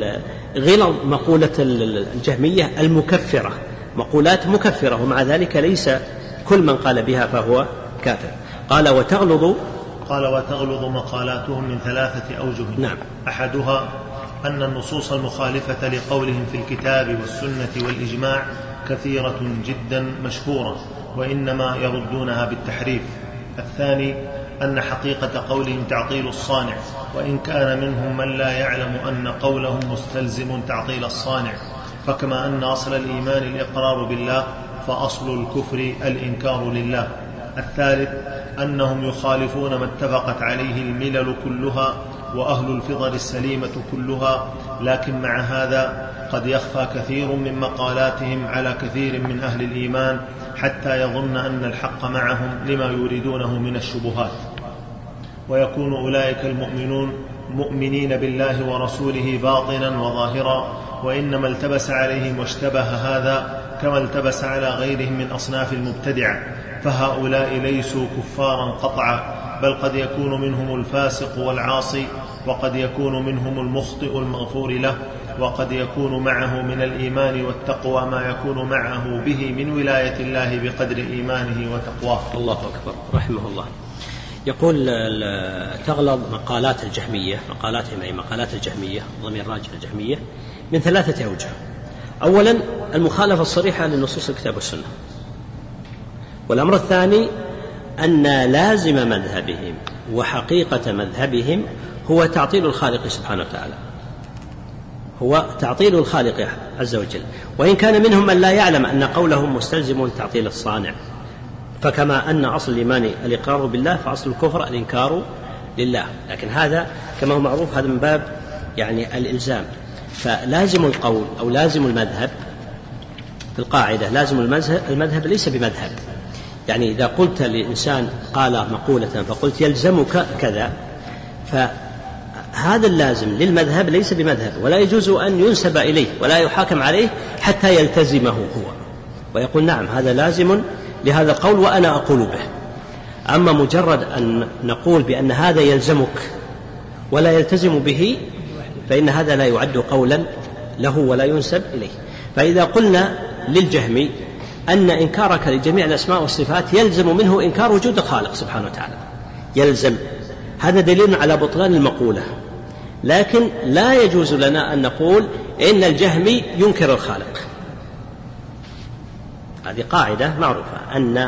غلظ مقولة الجهمية المكفرة، مقولات مكفرة، ومع ذلك ليس كل من قال بها فهو كافر. قال وتغلظ قال وتغلظ مقالاتهم من ثلاثة أوجه. نعم. أحدها أن النصوص المخالفة لقولهم في الكتاب والسنة والإجماع كثيرة جدا مشهورة، وإنما يردونها بالتحريف. الثاني أن حقيقة قولهم تعطيل الصانع، وإن كان منهم من لا يعلم أن قولهم مستلزم تعطيل الصانع، فكما أن أصل الإيمان الإقرار بالله فأصل الكفر الإنكار لله. الثالث أنهم يخالفون ما اتفقت عليه الملل كلها وأهل الفطر السليمة كلها، لكن مع هذا قد يخفى كثير من مقالاتهم على كثير من أهل الإيمان حتى يظن أن الحق معهم لما يريدونه من الشبهات، ويكون أولئك المؤمنون مؤمنين بالله ورسوله باطنا وظاهرا، وإنما التبس عليهم واشتبه هذا كما التبس على غيرهم من أصناف المبتدعة، فهؤلاء ليسوا كفارا قطعا، بل قد يكون منهم الفاسق والعاصي، وقد يكون منهم المخطئ المغفور له، وقد يكون معه من الإيمان والتقوى ما يكون معه به من ولاية الله بقدر إيمانه وتقواه. الله أكبر رحمه الله. يقول تغلظ مقالات الجهمية، مقالاتهم أي مقالات الجهمية ضمير راجع الجهمية من ثلاثة أوجه. أولا المخالفة الصريحة لنصوص الكتاب والسنة، والأمر الثاني أن لازم مذهبهم وحقيقة مذهبهم هو تعطيل الخالق سبحانه وتعالى، هو تعطيل الخالق عز وجل، وإن كان منهم من لا يعلم أن قولهم مستلزم تعطيل الصانع، فكما أن أصل الإيمان الإقرار بالله فأصل الكفر الإنكار لله، لكن هذا كما هو معروف هذا من باب يعني الإلزام. فلازم القول أو لازم المذهب في القاعدة لازم المذهب, المذهب ليس بمذهب. يعني إذا قلت لإنسان قال مقولة فقلت يلزمك كذا، فهذا اللازم للمذهب ليس بمذهب، ولا يجوز أن ينسب إليه ولا يحاكم عليه حتى يلتزمه هو ويقول نعم هذا لازم لهذا القول وأنا أقول به. أما مجرد أن نقول بأن هذا يلزمك ولا يلتزم به فإن هذا لا يعد قولا له ولا ينسب إليه. فإذا قلنا للجهمي أن إنكارك لجميع الأسماء والصفات يلزم منه إنكار وجود الخالق سبحانه وتعالى، يلزم، هذا دليل على بطلان المقولة. لكن لا يجوز لنا أن نقول إن الجهمي ينكر الخالق. هذه قاعدة معروفة أن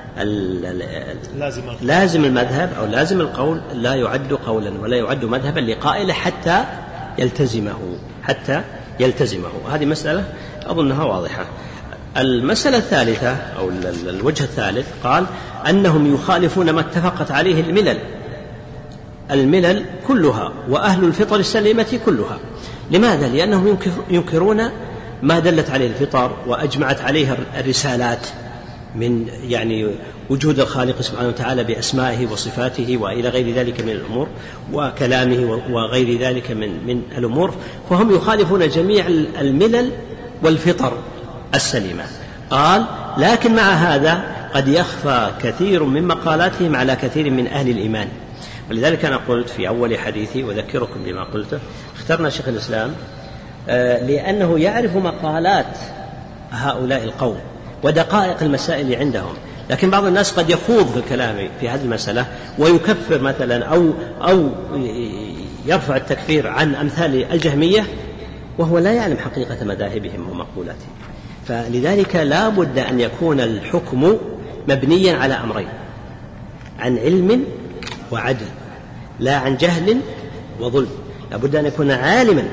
لازم المذهب أو لازم القول لا يعد قولا ولا يعد مذهبا لقائله حتى يلتزمه حتى يلتزمه. هذه مسألة أظنها واضحة. المسألة الثالثة أو الوجه الثالث قال أنهم يخالفون ما اتفقت عليه الملل الملل كلها وأهل الفطر السليمة كلها. لماذا؟ لأنهم ينكرون ما دلت عليه الفطر وأجمعت عليه الرسالات من يعني وجود الخالق سبحانه وتعالى بأسمائه وصفاته وإلى غير ذلك من الأمور وكلامه وغير ذلك من من الأمور. فهم يخالفون جميع الملل والفطر السليمة. قال لكن مع هذا قد يخفى كثير من مقالاتهم على كثير من أهل الإيمان. ولذلك أنا قلت في أول حديثي وذكركم بما قلته اخترنا شيخ الإسلام لأنه يعرف مقالات هؤلاء القوم ودقائق المسائل اللي عندهم. لكن بعض الناس قد يخوض في الكلام في هذه المسألة ويكفر مثلا أو أو يرفع التكفير عن أمثال الجهمية وهو لا يعلم حقيقة مذاهبهم ومقولاتهم. فلذلك لا بد أن يكون الحكم مبنيا على أمرين: عن علم وعدل، لا عن جهل وظلم. لا بد أن يكون عالما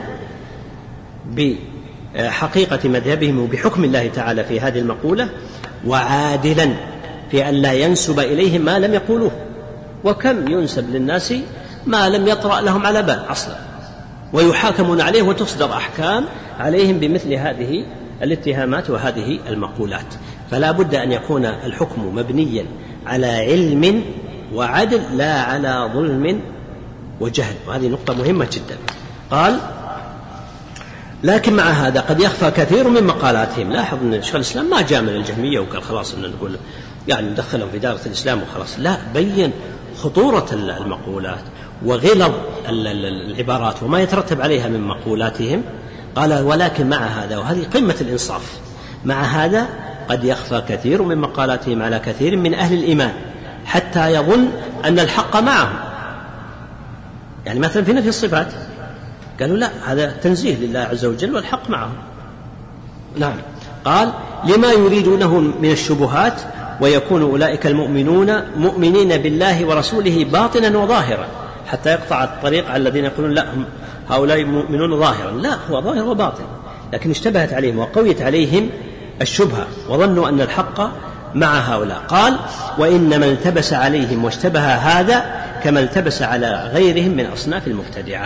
بحقيقة مذهبهم وبحكم الله تعالى في هذه المقولة، وعادلا في أن لا ينسب إليهم ما لم يقولوه. وكم ينسب للناس ما لم يطرأ لهم على بال أصلا ويحاكمون عليه وتصدر أحكام عليهم بمثل هذه الاتهامات وهذه المقولات. فلا بد أن يكون الحكم مبنيا على علم وعدل لا على ظلم وجهل، وهذه نقطة مهمة جدا. قال لكن مع هذا قد يخفى كثير من مقالاتهم. لاحظ أن شيخ الإسلام ما جاء من الجهمية وقال خلاص أن نقول يعني ندخلهم في دائرة الإسلام وخلاص، لا، بين خطورة المقولات وغلظ العبارات وما يترتب عليها من مقولاتهم. قال ولكن مع هذا، وهذه قمة الإنصاف، مع هذا قد يخفى كثير من مقالاتهم على كثير من أهل الإيمان حتى يظن أن الحق معهم. يعني مثلا في نفي الصفات قالوا لا، هذا تنزيه لله عز وجل والحق معهم. نعم. قال لما يريدونه من الشبهات ويكون أولئك المؤمنون مؤمنين بالله ورسوله باطنا وظاهرا، حتى يقطع الطريق على الذين يقولون لا هؤلاء مؤمنون ظاهرا، لا، هو ظاهر وباطن، لكن اشتبهت عليهم وقويت عليهم الشبهة وظنوا أن الحق مع هؤلاء. قال وإنما التبس عليهم واشتبه هذا كما التبس على غيرهم من أصناف المبتدعة.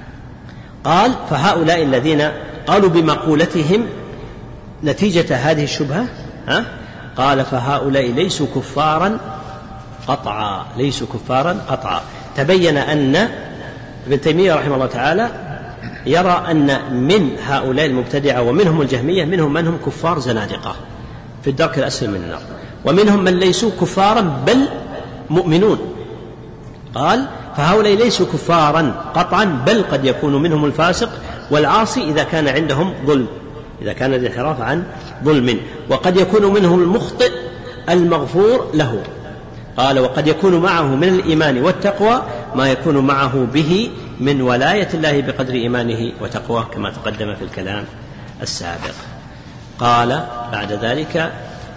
قال فهؤلاء الذين قالوا بمقولتهم نتيجة هذه الشبهة، ها؟ قال فهؤلاء ليسوا كفارا قطعا، ليسوا كفارا قطعا. تبين أن ابن تيمية رحمه الله تعالى يرى أن من هؤلاء المبتدعة ومنهم الجهمية منهم من هم كفار زنادقة في الدرك الأسفل من النار، ومنهم من ليسوا كفارا بل مؤمنون. قال فهؤلاء ليسوا كفارا قطعا بل قد يكون منهم الفاسق والعاصي إذا كان عندهم ظلم، إذا كان الانحراف عن ظلم، وقد يكون منهم المخطئ المغفور له. قال وقد يكون معه من الإيمان والتقوى ما يكون معه به من ولاية الله بقدر إيمانه وتقواه كما تقدم في الكلام السابق. قال بعد ذلك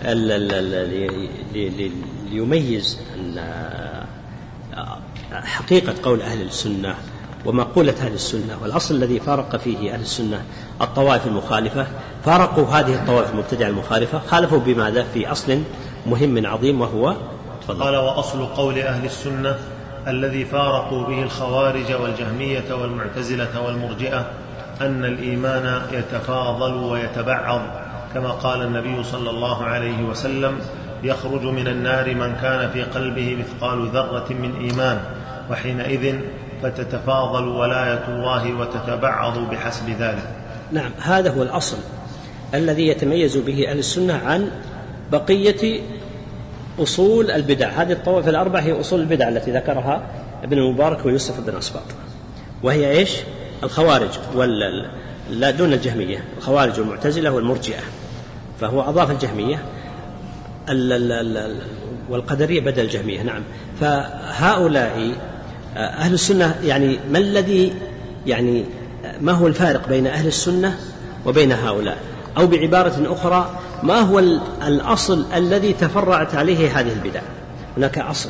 ليميز حقيقة قول أهل السنة ومقولة أهل السنة والأصل الذي فارق فيه أهل السنة الطوائف المخالفة. فارقوا هذه الطوائف المبتدعة المخالفة، خالفوا بماذا؟ في أصل مهم عظيم وهو تفضل. قال وأصل قول أهل السنة الذي فارقوا به الخوارج والجهمية والمعتزلة والمرجئة أن الإيمان يتفاضل ويتبعض كما قال النبي صلى الله عليه وسلم: يخرج من النار من كان في قلبه مثقال ذرة من إيمان، وحينئذ فتتفاضل ولاية الله وتتبعض بحسب ذلك. نعم، هذا هو الأصل الذي يتميز به أهل السنة عن بقية أصول البدع. هذه الطوائف الأربع هي أصول البدع التي ذكرها ابن المبارك ويوسف بن أسباط، وهي إيش؟ الخوارج وال لا دون الجهمية، الخوارج والمعتزلة والمرجئة، فهو أضاف الجهمية والقدرية بدل الجهمية. نعم، فهؤلاء أهل السنة، يعني ما الذي يعني ما هو الفارق بين أهل السنة وبين هؤلاء؟ أو بعبارة أخرى، ما هو الأصل الذي تفرعت عليه هذه البدع؟ هناك أصل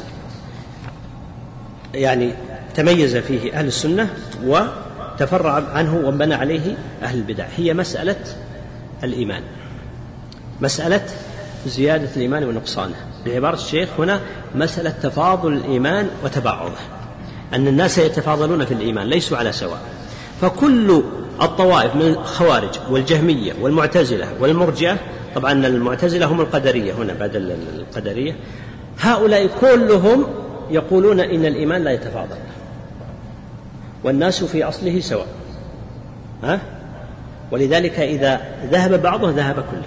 يعني تميز فيه أهل السنة وتفرع عنه وبنى عليه أهل البدع، هي مسألة الإيمان، مسألة زيادة الإيمان ونقصانه. بعبارة الشيخ هنا مسألة تفاضل الإيمان وتباعده، أن الناس يتفاضلون في الإيمان، ليسوا على سواء. فكل الطوائف من الخوارج والجهمية والمعتزلة والمرجئة، طبعا المعتزلة هم القدرية هنا بدل القدرية، هؤلاء كلهم يقولون إن الإيمان لا يتفاضل والناس في أصله سواء، ها؟ ولذلك إذا ذهب بعضه ذهب كله.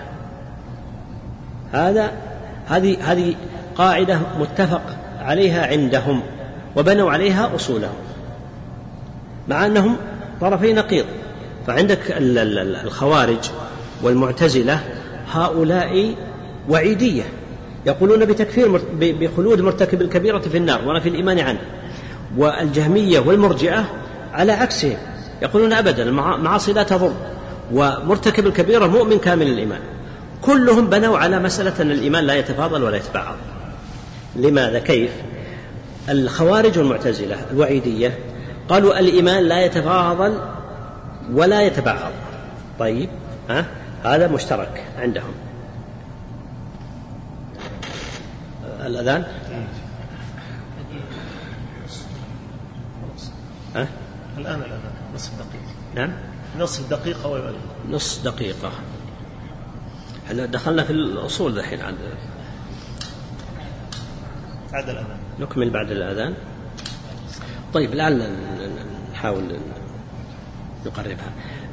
هذا هذه هذه قاعدة متفق عليها عندهم وبنوا عليها أصولهم، مع أنهم طرفي نقيض. فعندك الخوارج والمعتزلة هؤلاء وعيدية، يقولون بتكفير بخلود مرتكب الكبيرة في النار ونفي الإيمان عنه. والجهمية والمرجئة على عكسهم، يقولون أبدا المعاصي لا تضر، ومرتكب الكبيرة مؤمن كامل الإيمان. كلهم بنوا على مسألة أن الإيمان لا يتفاضل ولا يتبعض. لماذا؟ كيف؟ الخوارج والمعتزلة الوعيدية قالوا الإيمان لا يتفاضل ولا يتبعض. طيب، ها؟ هذا مشترك عندهم. الأذان ها؟ الآن الأذان نصف دقيقة. نعم، نصف دقيقة ويبقى نصف دقيقة. احنا دخلنا في الأصول الحين عند بعد الأذان، نكمل بعد الأذان. طيب، لعلنا نحاول نقربها.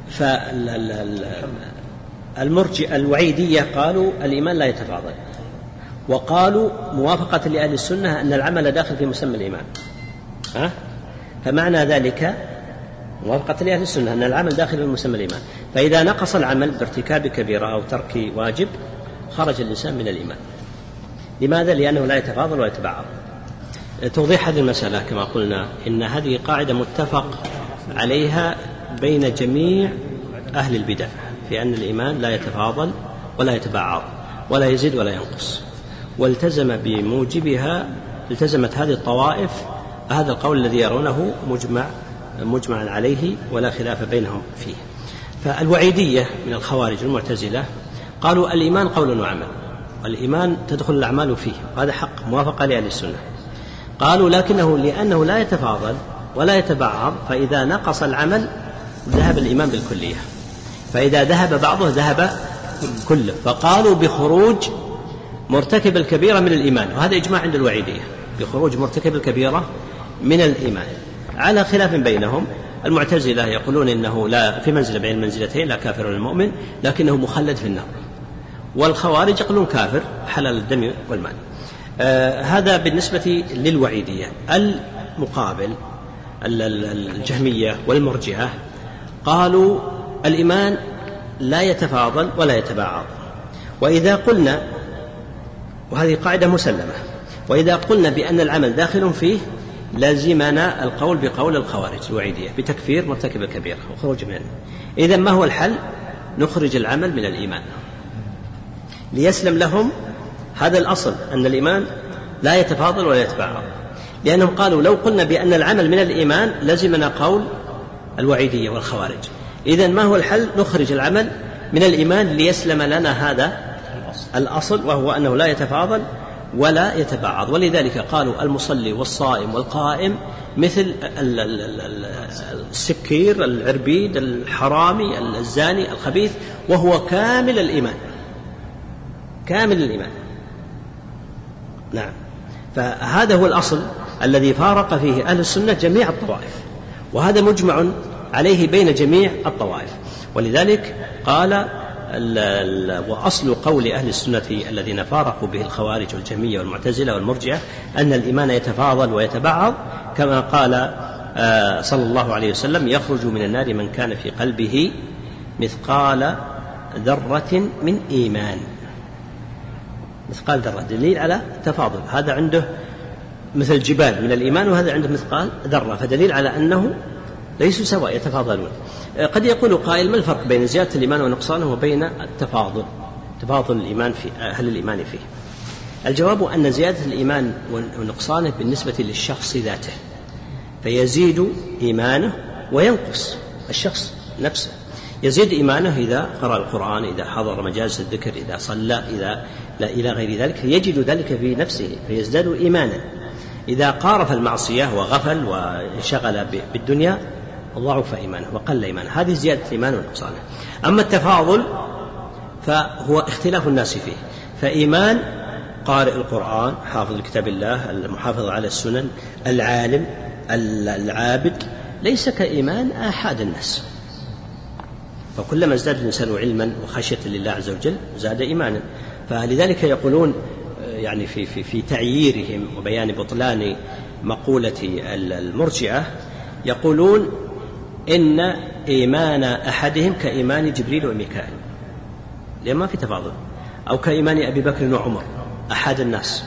فالمرجئة الوعيدية قالوا الإيمان لا يتفاضل، وقالوا موافقة لأهل السنة أن العمل داخل في مسمى الإيمان. ها؟ فمعنى ذلك موافقة لأهل السنة أن العمل داخل في مسمى الإيمان، فإذا نقص العمل بارتكاب كبيرة أو ترك واجب خرج الإنسان من الإيمان. لماذا؟ لأنه لا يتفاضل ولا يتبعض. توضيح هذه المسألة كما قلنا إن هذه قاعدة متفق عليها بين جميع أهل البدع في أن الإيمان لا يتفاضل ولا يتبعض ولا يزيد ولا ينقص، والتزم بموجبها التزمت هذه الطوائف هذا القول الذي يرونه مجمع مجمع عليه ولا خلاف بينهم فيه. فالوعيدية من الخوارج المعتزلة قالوا الإيمان قول وعمل، والإيمان تدخل الأعمال فيه، وهذا حق موافقة لأهل السنة. قالوا لكنه لأنه لا يتفاضل ولا يتبعض، فإذا نقص العمل ذهب الإيمان بالكلية، فإذا ذهب بعضه ذهب كله. فقالوا بخروج مرتكب الكبيرة من الإيمان، وهذا إجماع عند الوعيدية، بخروج مرتكب الكبيرة من الإيمان، على خلاف بينهم. المعتزلة يقولون إنه لا في منزلة بين المنزلتين، لا كافر ولا مؤمن، لكنه مخلد في النار. والخوارج يقولون كافر حلال الدم والمال. آه هذا بالنسبة للوعيدية. المقابل الجهمية والمرجئة قالوا الإيمان لا يتفاضل ولا يتباعض، وإذا قلنا، وهذه قاعدة مسلمة، وإذا قلنا بأن العمل داخل فيه لازمنا القول بقول الخوارج الوعيدية بتكفير مرتكب الكبيرة وخروج منه. إذن ما هو الحل؟ نخرج العمل من الإيمان ليسلم لهم هذا الأصل أن الإيمان لا يتفاضل ولا يتباعض، لأنهم قالوا لو قلنا بأن العمل من الإيمان لازمنا قول الوعيدية والخوارج. إذن ما هو الحل؟ نخرج العمل من الإيمان ليسلم لنا هذا الأصل، وهو أنه لا يتفاضل ولا يتباعض. ولذلك قالوا المصلي والصائم والقائم مثل السكير العربيد الحرامي الزاني الخبيث، وهو كامل الإيمان، كامل الإيمان. نعم. فهذا هو الأصل الذي فارق فيه أهل السنة جميع الطوائف، وهذا مجمع عليه بين جميع الطوائف. ولذلك قال وأصل قول أهل السنة الذين فارقوا به الخوارج والجهمية والمعتزلة والمرجئة أن الإيمان يتفاضل ويتبعض، كما قال صلى الله عليه وسلم: يخرج من النار من كان في قلبه مثقال ذرة من إيمان. مثقال ذرة دليل على تفاضل، هذا عنده مثل جبال من الإيمان وهذا عنده مثقال ذرة، فدليل على أنه ليسوا سواء، يتفاضلون. قد يقول قائل: ما الفرق بين زيادة الإيمان ونقصانه وبين التفاضل تفاضل الإيمان في أهل الإيمان فيه؟ الجواب أن زيادة الإيمان ونقصانه بالنسبة للشخص ذاته، فيزيد إيمانه وينقص الشخص نفسه. يزيد إيمانه إذا قرأ القرآن، إذا حضر مجالس الذكر، إذا صلى، إذا لا إلى غير ذلك، يجد ذلك في نفسه فيزداد إيمانا. إذا قارف المعصية وغفل وانشغل بالدنيا ضعف إيمانه وقل إيمانه. هذه زيادة إيمان ونقصانه. أما التفاضل فهو اختلاف الناس فيه، فإيمان قارئ القرآن، حافظ كتاب الله، المحافظ على السنن، العالم العابد، ليس كإيمان آحاد الناس. فكلما ازداد الإنسان علما وخشية لله عز وجل زاد إيمانا. فلذلك يقولون يعني في, في, في تعييرهم وبيان بطلان مقولة المرجئة، يقولون إن إيمان أحدهم كإيمان جبريل وميكائيل، لأن ما في تفاضل، أو كإيمان أبي بكر وعمر أحد الناس.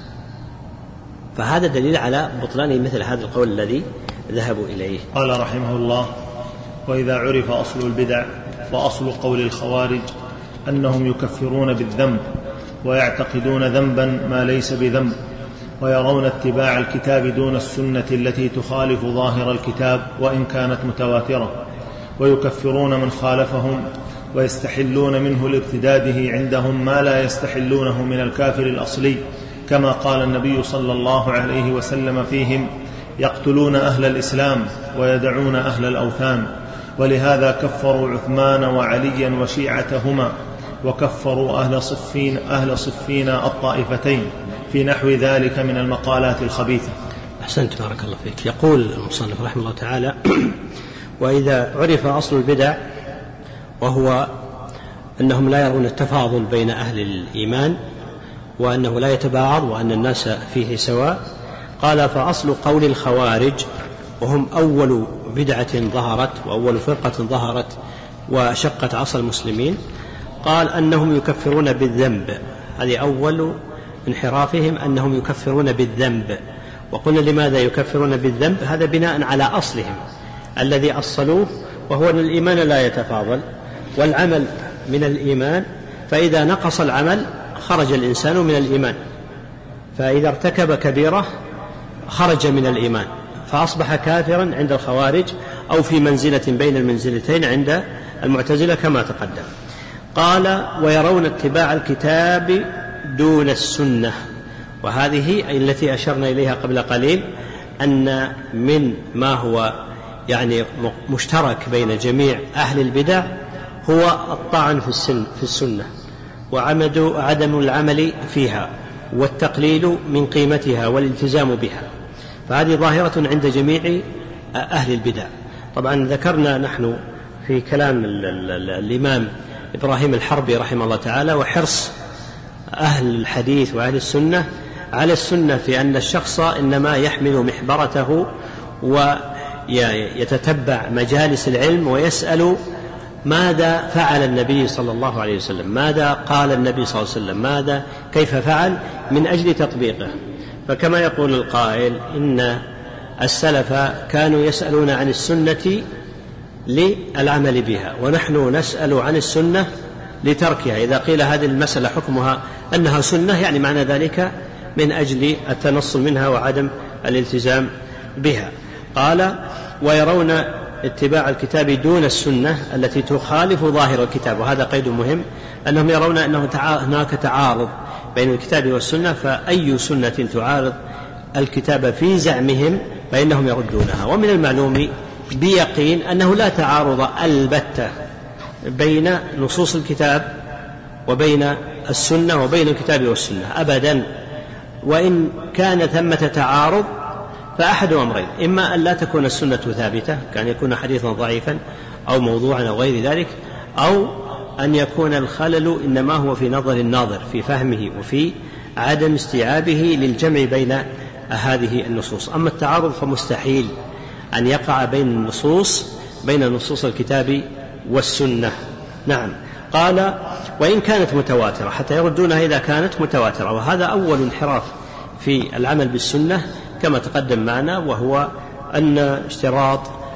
فهذا دليل على بطلان مثل هذا القول الذي ذهبوا إليه. قال رحمه الله: وإذا عرف أصل البدع فأصل قول الخوارج أنهم يكفرون بالذنب ويعتقدون ذنبا ما ليس بذنب، ويرون اتباع الكتاب دون السنة التي تخالف ظاهر الكتاب وإن كانت متواترة، ويكفرون من خالفهم ويستحلون منه لارتداده عندهم ما لا يستحلونه من الكافر الأصلي، كما قال النبي صلى الله عليه وسلم فيهم: يقتلون أهل الإسلام ويدعون أهل الأوثان. ولهذا كفروا عثمان وعليا وشيعتهما، وكفروا أهل صفين, أهل صفين الطائفتين في نحو ذلك من المقالات الخبيثة. أحسنت، بارك الله فيك. يقول المصنف رحمه الله تعالى: وإذا عرف أصل البدع وهو أنهم لا يرون التفاضل بين أهل الإيمان، وأنه لا يتباعض، وأن الناس فيه سواء، قال: فأصل قول الخوارج، وهم أول بدعة ظهرت وأول فرقة ظهرت وشقت عصا المسلمين، قال أنهم يكفرون بالذنب. هذه أول انحرافهم، أنهم يكفرون بالذنب. وقلنا لماذا يكفرون بالذنب؟ هذا بناء على أصلهم الذي أصلوه، وهو أن الإيمان لا يتفاضل، والعمل من الإيمان، فإذا نقص العمل خرج الإنسان من الإيمان، فإذا ارتكب كبيرة خرج من الإيمان، فأصبح كافرا عند الخوارج، أو في منزلة بين المنزلتين عند المعتزلة كما تقدم. قال: ويرون اتباع الكتاب دون السنة. وهذه التي أشرنا إليها قبل قليل، أن من ما هو يعني مشترك بين جميع أهل البدع هو الطعن في السن في السنة، وعمد عدم العمل فيها، والتقليل من قيمتها والالتزام بها. فهذه ظاهرة عند جميع أهل البدع. طبعا ذكرنا نحن في كلام الإمام إبراهيم الحربي رحمه الله تعالى وحرص أهل الحديث وأهل السنة على السنة في أن الشخص إنما يحمل محبرته ويتتبع مجالس العلم ويسأل ماذا فعل النبي صلى الله عليه وسلم، ماذا قال النبي صلى الله عليه وسلم، ماذا كيف فعل، من أجل تطبيقه. فكما يقول القائل: إن السلف كانوا يسألون عن السنة للعمل بها، ونحن نسأل عن السنة لتركها. إذا قيل هذه المسألة حكمها أنها سنة، يعني معنى ذلك من أجل التنصل منها وعدم الالتزام بها. قال: ويرون اتباع الكتاب دون السنة التي تخالف ظاهر الكتاب. وهذا قيد مهم، أنهم يرون أنه هناك تعارض بين الكتاب والسنة، فأي سنة تعارض الكتاب في زعمهم فإنهم يردونها. ومن المعلوم بيقين أنه لا تعارض البتة بين نصوص الكتاب وبين السنة وبين الكتاب والسنة أبدا. وإن كان ثمة تعارض فأحد أمرين: إما أن لا تكون السنة ثابتة، كان يكون حديثا ضعيفا أو موضوعا أو غير ذلك، أو أن يكون الخلل إنما هو في نظر الناظر في فهمه وفي عدم استيعابه للجمع بين هذه النصوص. أما التعارض فمستحيل أن يقع بين النصوص بين نصوص الكتاب والسنة. نعم. قال: وإن كانت متواترة، حتى يردونها إذا كانت متواترة، وهذا أول انحراف في العمل بالسنة كما تقدم معنا، وهو أن اشتراط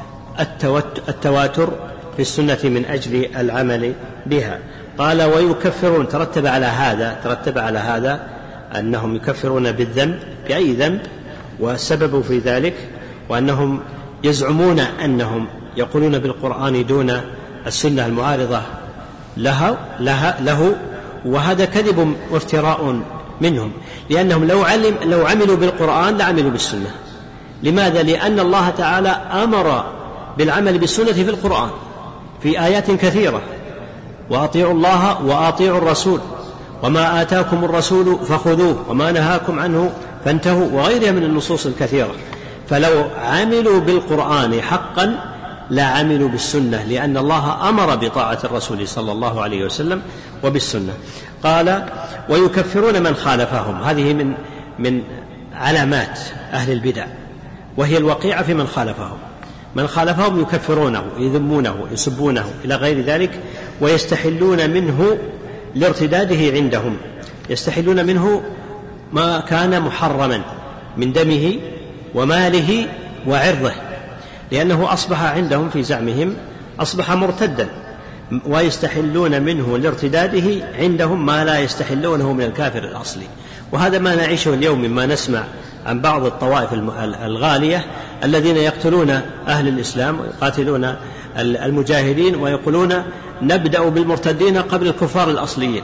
التواتر في السنة من أجل العمل بها. قال: ويكفرون، ترتب على هذا ترتب على هذا أنهم يكفرون بالذنب بأي ذنب، والسبب في ذلك وأنهم يزعمون أنهم يقولون بالقرآن دون السنة المعارضة لها لها له وهذا كذب وافتراء منهم، لأنهم لو علم لو عملوا بالقرآن لعملوا بالسنة. لماذا؟ لأن الله تعالى أمر بالعمل بالسنة في القرآن في آيات كثيرة: وأطيعوا الله وأطيعوا الرسول، وما آتاكم الرسول فخذوه، وما نهاكم عنه فانتهوا، وغيرها من النصوص الكثيرة. فلو عملوا بالقرآن حقا لا عملوا بالسنة، لأن الله أمر بطاعة الرسول صلى الله عليه وسلم وبالسنة. قال: ويكفرون من خالفهم، هذه من من علامات أهل البدع، وهي الوقيعة في من خالفهم. من خالفهم يكفرونه، يذمونه، يسبونه إلى غير ذلك، ويستحلون منه لارتداده عندهم، يستحلون منه ما كان محرما من دمه وماله وعرضه، لأنه أصبح عندهم في زعمهم أصبح مرتدا، ويستحلون منه لارتداده عندهم ما لا يستحلونه من الكافر الأصلي. وهذا ما نعيشه اليوم مما نسمع عن بعض الطوائف الغالية الذين يقتلون أهل الإسلام ويقاتلون المجاهدين، ويقولون نبدأ بالمرتدين قبل الكفار الأصليين،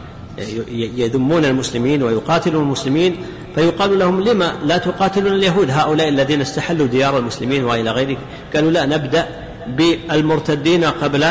يذمون المسلمين ويقاتلون المسلمين، فيقال لهم: لما لا تقاتلون اليهود هؤلاء الذين استحلوا ديار المسلمين وإلى غيره؟ قالوا: لا، نبدأ بالمرتدين قبل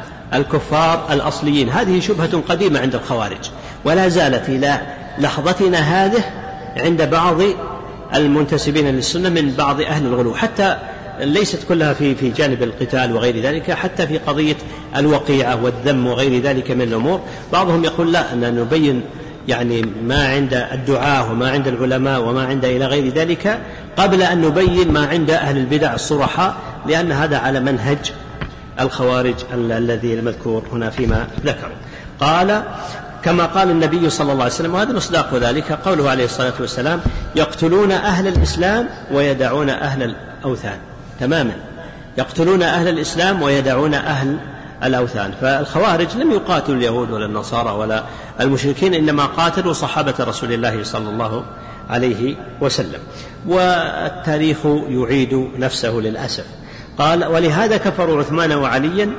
الكفار الأصليين. هذه شبهة قديمة عند الخوارج، ولا زالت إلى لحظتنا هذه عند بعض المنتسبين للسنة من بعض أهل الغلو، حتى ليست كلها في في جانب القتال وغير ذلك، حتى في قضية الوقيعة والذم وغير ذلك من الأمور. بعضهم يقول: لا، أن نبين يعني ما عند الدعاة وما عند العلماء وما عند إلى غير ذلك قبل أن نبين ما عند أهل البدع الصرحاء، لأن هذا على منهج الخوارج الذي المذكور هنا فيما ذكر. قال: كما قال النبي صلى الله عليه وسلم، وهذا مصداق ذلك قوله عليه الصلاة والسلام: يقتلون أهل الإسلام ويدعون أهل الأوثان. تماما، يقتلون أهل الإسلام ويدعون أهل الأوثان. فالخوارج لم يقاتلوا اليهود ولا النصارى ولا المشركين، إنما قاتلوا صحابة رسول الله صلى الله عليه وسلم، والتاريخ يعيد نفسه للأسف. قال: ولهذا كفروا عثمان وعليا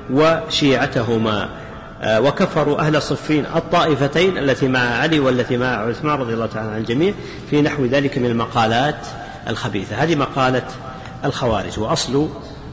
وشيعتهما، وكفروا أهل صفين الطائفتين التي مع علي والتي مع عثمان رضي الله تعالى عن الجميع في نحو ذلك من المقالات الخبيثة. هذه مقالة الخوارج وأصل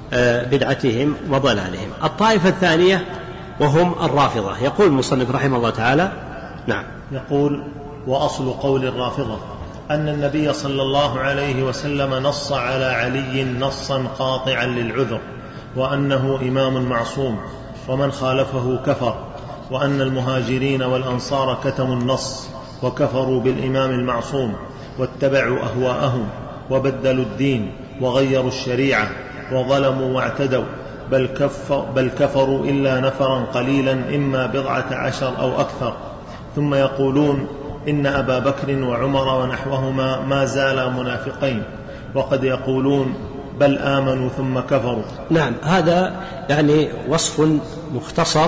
بدعتهم وضلالهم. الطائفة الثانية وهم الرافضة. يقول المصنف رحمه الله تعالى: نعم، يقول: وأصل قول الرافضة أن النبي صلى الله عليه وسلم نص على علي نصا قاطعا للعذر، وأنه إمام معصوم، ومن خالفه كفر، وأن المهاجرين والأنصار كتموا النص وكفروا بالإمام المعصوم واتبعوا أهواءهم وبدلوا الدين وغيروا الشريعة وظلموا واعتدوا، بل, كف بل كفروا إلا نفرا قليلا إما بضعة عشر أو أكثر. ثم يقولون إن أبا بكر وعمر ونحوهما ما زالا منافقين، وقد يقولون بل آمنوا ثم كفروا. نعم، هذا يعني وصف مختصر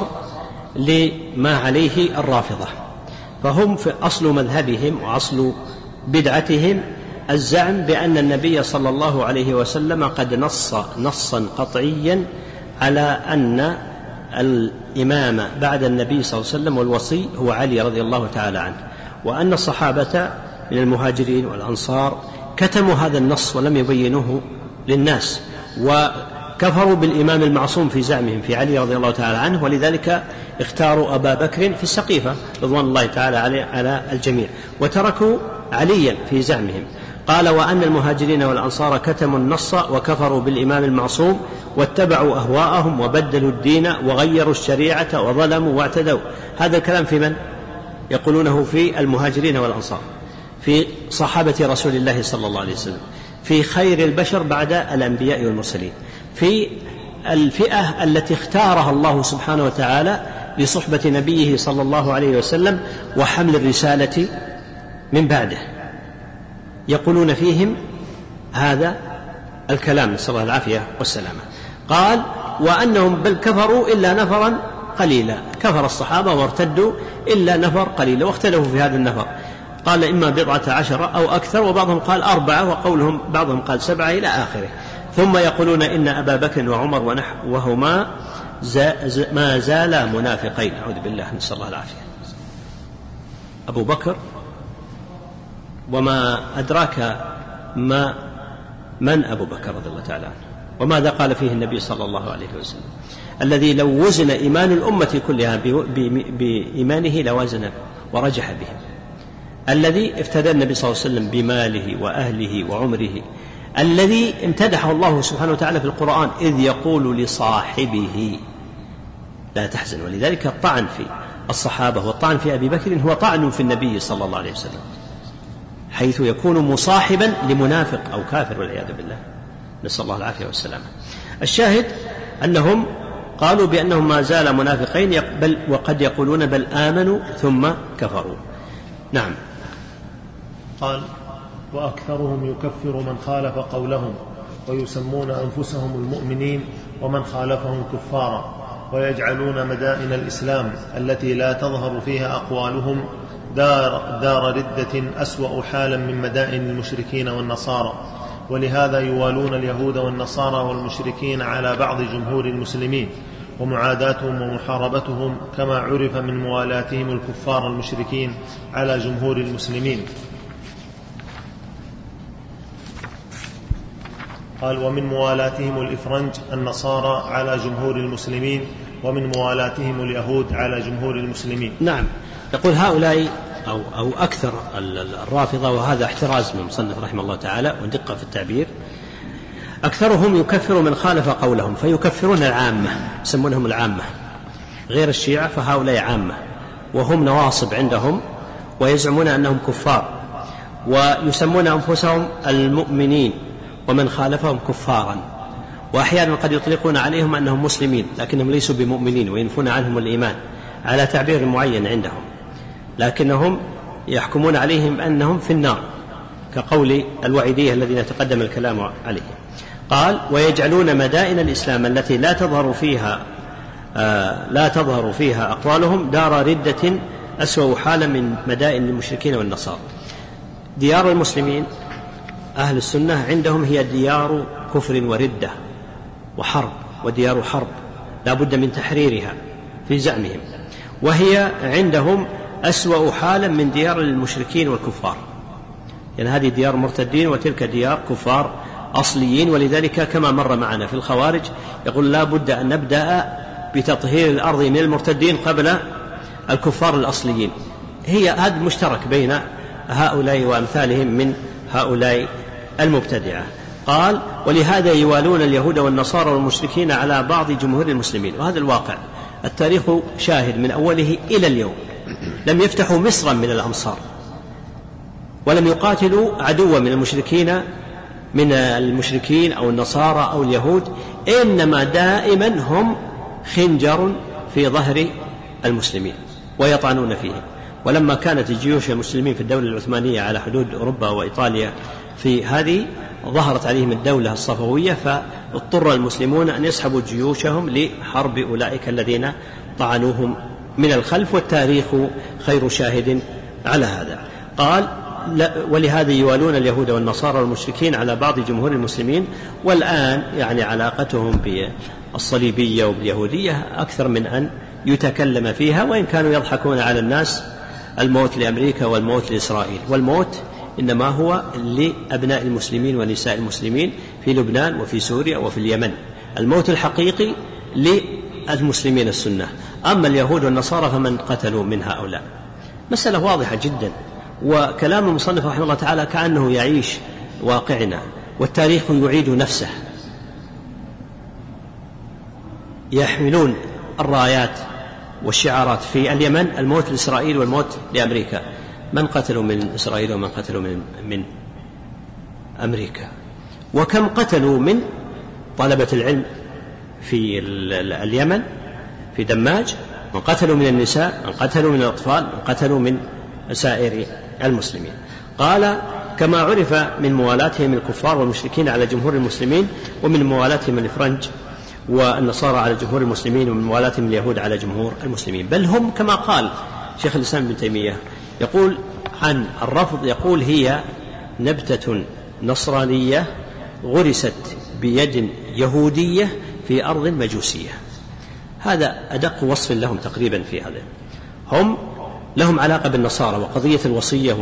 لما عليه الرافضة. فهم في أصل مذهبهم وأصل بدعتهم الزعم بأن النبي صلى الله عليه وسلم قد نص نصا قطعيا على أن الإمام بعد النبي صلى الله عليه وسلم والوصي هو علي رضي الله تعالى عنه، وأن الصحابة من المهاجرين والأنصار كتموا هذا النص ولم يبينوه للناس، كفروا بالإمام المعصوم في زعمهم في علي رضي الله تعالى عنه، ولذلك اختاروا أبا بكر في السقيفة رضوان الله تعالى على الجميع، وتركوا عليا في زعمهم. قال: وأن المهاجرين والأنصار كتموا النص وكفروا بالإمام المعصوم واتبعوا أهواءهم وبدلوا الدين وغيروا الشريعة وظلموا واعتدوا. هذا الكلام في من؟ يقولونه في المهاجرين والأنصار، في صحابة رسول الله صلى الله عليه وسلم، في خير البشر بعد الأنبياء والمرسلين، في الفئة التي اختارها الله سبحانه وتعالى لصحبة نبيه صلى الله عليه وسلم وحمل الرسالة من بعده. يقولون فيهم هذا الكلام، نسأل الله العافية والسلامة. قال: وأنهم بل كفروا إلا نفرا قليلا، كفر الصحابة وارتدوا إلا نفر قليلا، واختلفوا في هذا النفر، قال إما بضعة عشر أو أكثر، وبعضهم قال أربعة، وقولهم بعضهم قال سبعة إلى آخره. ثم يقولون إن أبا بكر وعمر وهما ما زالا منافقين. أعوذ بالله، نسأل الله العافية. أبو بكر، وما أدراك ما من أبو بكر رضي الله تعالى عنه، وماذا قال فيه النبي صلى الله عليه وسلم، الذي لو وزن إيمان الأمة كلها بإيمانه لوازن ورجح به، الذي افتدى النبي صلى الله عليه وسلم بماله وأهله وعمره، الذي امتدحه الله سبحانه وتعالى في القرآن إذ يقول لصاحبه لا تحزن. ولذلك الطعن في الصحابة والطعن في أبي بكر هو طعن في النبي صلى الله عليه وسلم، حيث يكون مصاحبا لمنافق أو كافر والعياذ بالله، نسأل الله العافية والسلامة. الشاهد أنهم قالوا بأنهم ما زال منافقين، بل وقد يقولون بل آمنوا ثم كفروا. نعم. قال: وأكثرهم يكفر من خالف قولهم، ويسمون أنفسهم المؤمنين ومن خالفهم كفارا، ويجعلون مدائن الإسلام التي لا تظهر فيها أقوالهم دار, دار ردة أسوأ حالا من مدائن المشركين والنصارى، ولهذا يوالون اليهود والنصارى والمشركين على بعض جمهور المسلمين، ومعاداتهم ومحاربتهم كما عرف من موالاتهم الكفار المشركين على جمهور المسلمين. قال: ومن موالاتهم الإفرنج النصارى على جمهور المسلمين، ومن موالاتهم اليهود على جمهور المسلمين. نعم. يقول هؤلاء أو, أو أكثر الرافضة، وهذا احتراز من مصنف رحمه الله تعالى ودقة في التعبير، أكثرهم يكفر من خالف قولهم، فيكفرون العامة، يسمونهم العامة، غير الشيعة فهؤلاء عامة، وهم نواصب عندهم، ويزعمون أنهم كفار، ويسمون أنفسهم المؤمنين ومن خالفهم كفارا، وأحيانا قد يطلقون عليهم أنهم مسلمين لكنهم ليسوا بمؤمنين، وينفون عنهم الإيمان على تعبير معين عندهم، لكنهم يحكمون عليهم أنهم في النار، كقول الوعيدية الذين تقدم الكلام عليه. قال: ويجعلون مدائن الإسلام التي لا تظهر فيها آه لا تظهر فيها أقوالهم دار ردة أسوأ حالا من مدائن المشركين والنصارى. ديار المسلمين أهل السنة عندهم هي ديار كفر وردة وحرب، وديار حرب لا بد من تحريرها في زعمهم، وهي عندهم أسوأ حالا من ديار المشركين والكفار، يعني هذه ديار مرتدين وتلك ديار كفار أصليين. ولذلك كما مر معنا في الخوارج يقول لا بد أن نبدأ بتطهير الأرض من المرتدين قبل الكفار الأصليين. هي هذا مشترك بين هؤلاء وأمثالهم من هؤلاء المبتدعة. قال: ولهذا يوالون اليهود والنصارى والمشركين على بعض جمهور المسلمين. وهذا الواقع، التاريخ شاهد من أوله إلى اليوم، لم يفتحوا مصرا من الأمصار، ولم يقاتلوا عدوا من المشركين من المشركين أو النصارى أو اليهود، إنما دائما هم خنجر في ظهر المسلمين ويطعنون فيهم. ولما كانت جيوش المسلمين في الدولة العثمانية على حدود أوروبا وإيطاليا في هذه ظهرت عليهم الدولة الصفوية، فاضطر المسلمون أن يسحبوا جيوشهم لحرب أولئك الذين طعنوهم من الخلف، والتاريخ خير شاهد على هذا. قال: ولهذا يوالون اليهود والنصارى والمشركين على بعض جمهور المسلمين. والآن يعني علاقتهم بالصليبية وباليهودية أكثر من أن يتكلم فيها، وإن كانوا يضحكون على الناس الموت لأمريكا والموت لإسرائيل، والموت إنما هو لأبناء المسلمين ونساء المسلمين في لبنان وفي سوريا وفي اليمن، الموت الحقيقي للمسلمين السنة. أما اليهود والنصارى فمن قتلوا من هؤلاء. مسألة واضحة جدا، وكلام المصنف رحمه الله تعالى كأنه يعيش واقعنا، والتاريخ يعيد نفسه. يحملون الرايات والشعارات في اليمن: الموت لإسرائيل والموت لأمريكا. من قتلوا من إسرائيل ومن قتلوا من, من أمريكا؟ وكم قتلوا من طلبة العلم في اليمن في دماج، من قتلوا من النساء، من قتلوا من الأطفال، من قتلوا من سائر المسلمين. قال: كما عرف من موالاتهم الكفار والمشركين على جمهور المسلمين، ومن موالاتهم الفرنج والنصارى على جمهور المسلمين، ومن موالاتهم اليهود على جمهور المسلمين. بل هم كما قال شيخ الإسلام ابن تيمية يقول عن الرفض، يقول: هي نبتة نصرانية غرست بيد يهودية في أرض مجوسية. هذا أدق وصف لهم تقريبا في هذا. هم لهم علاقة بالنصارى وقضية الوصية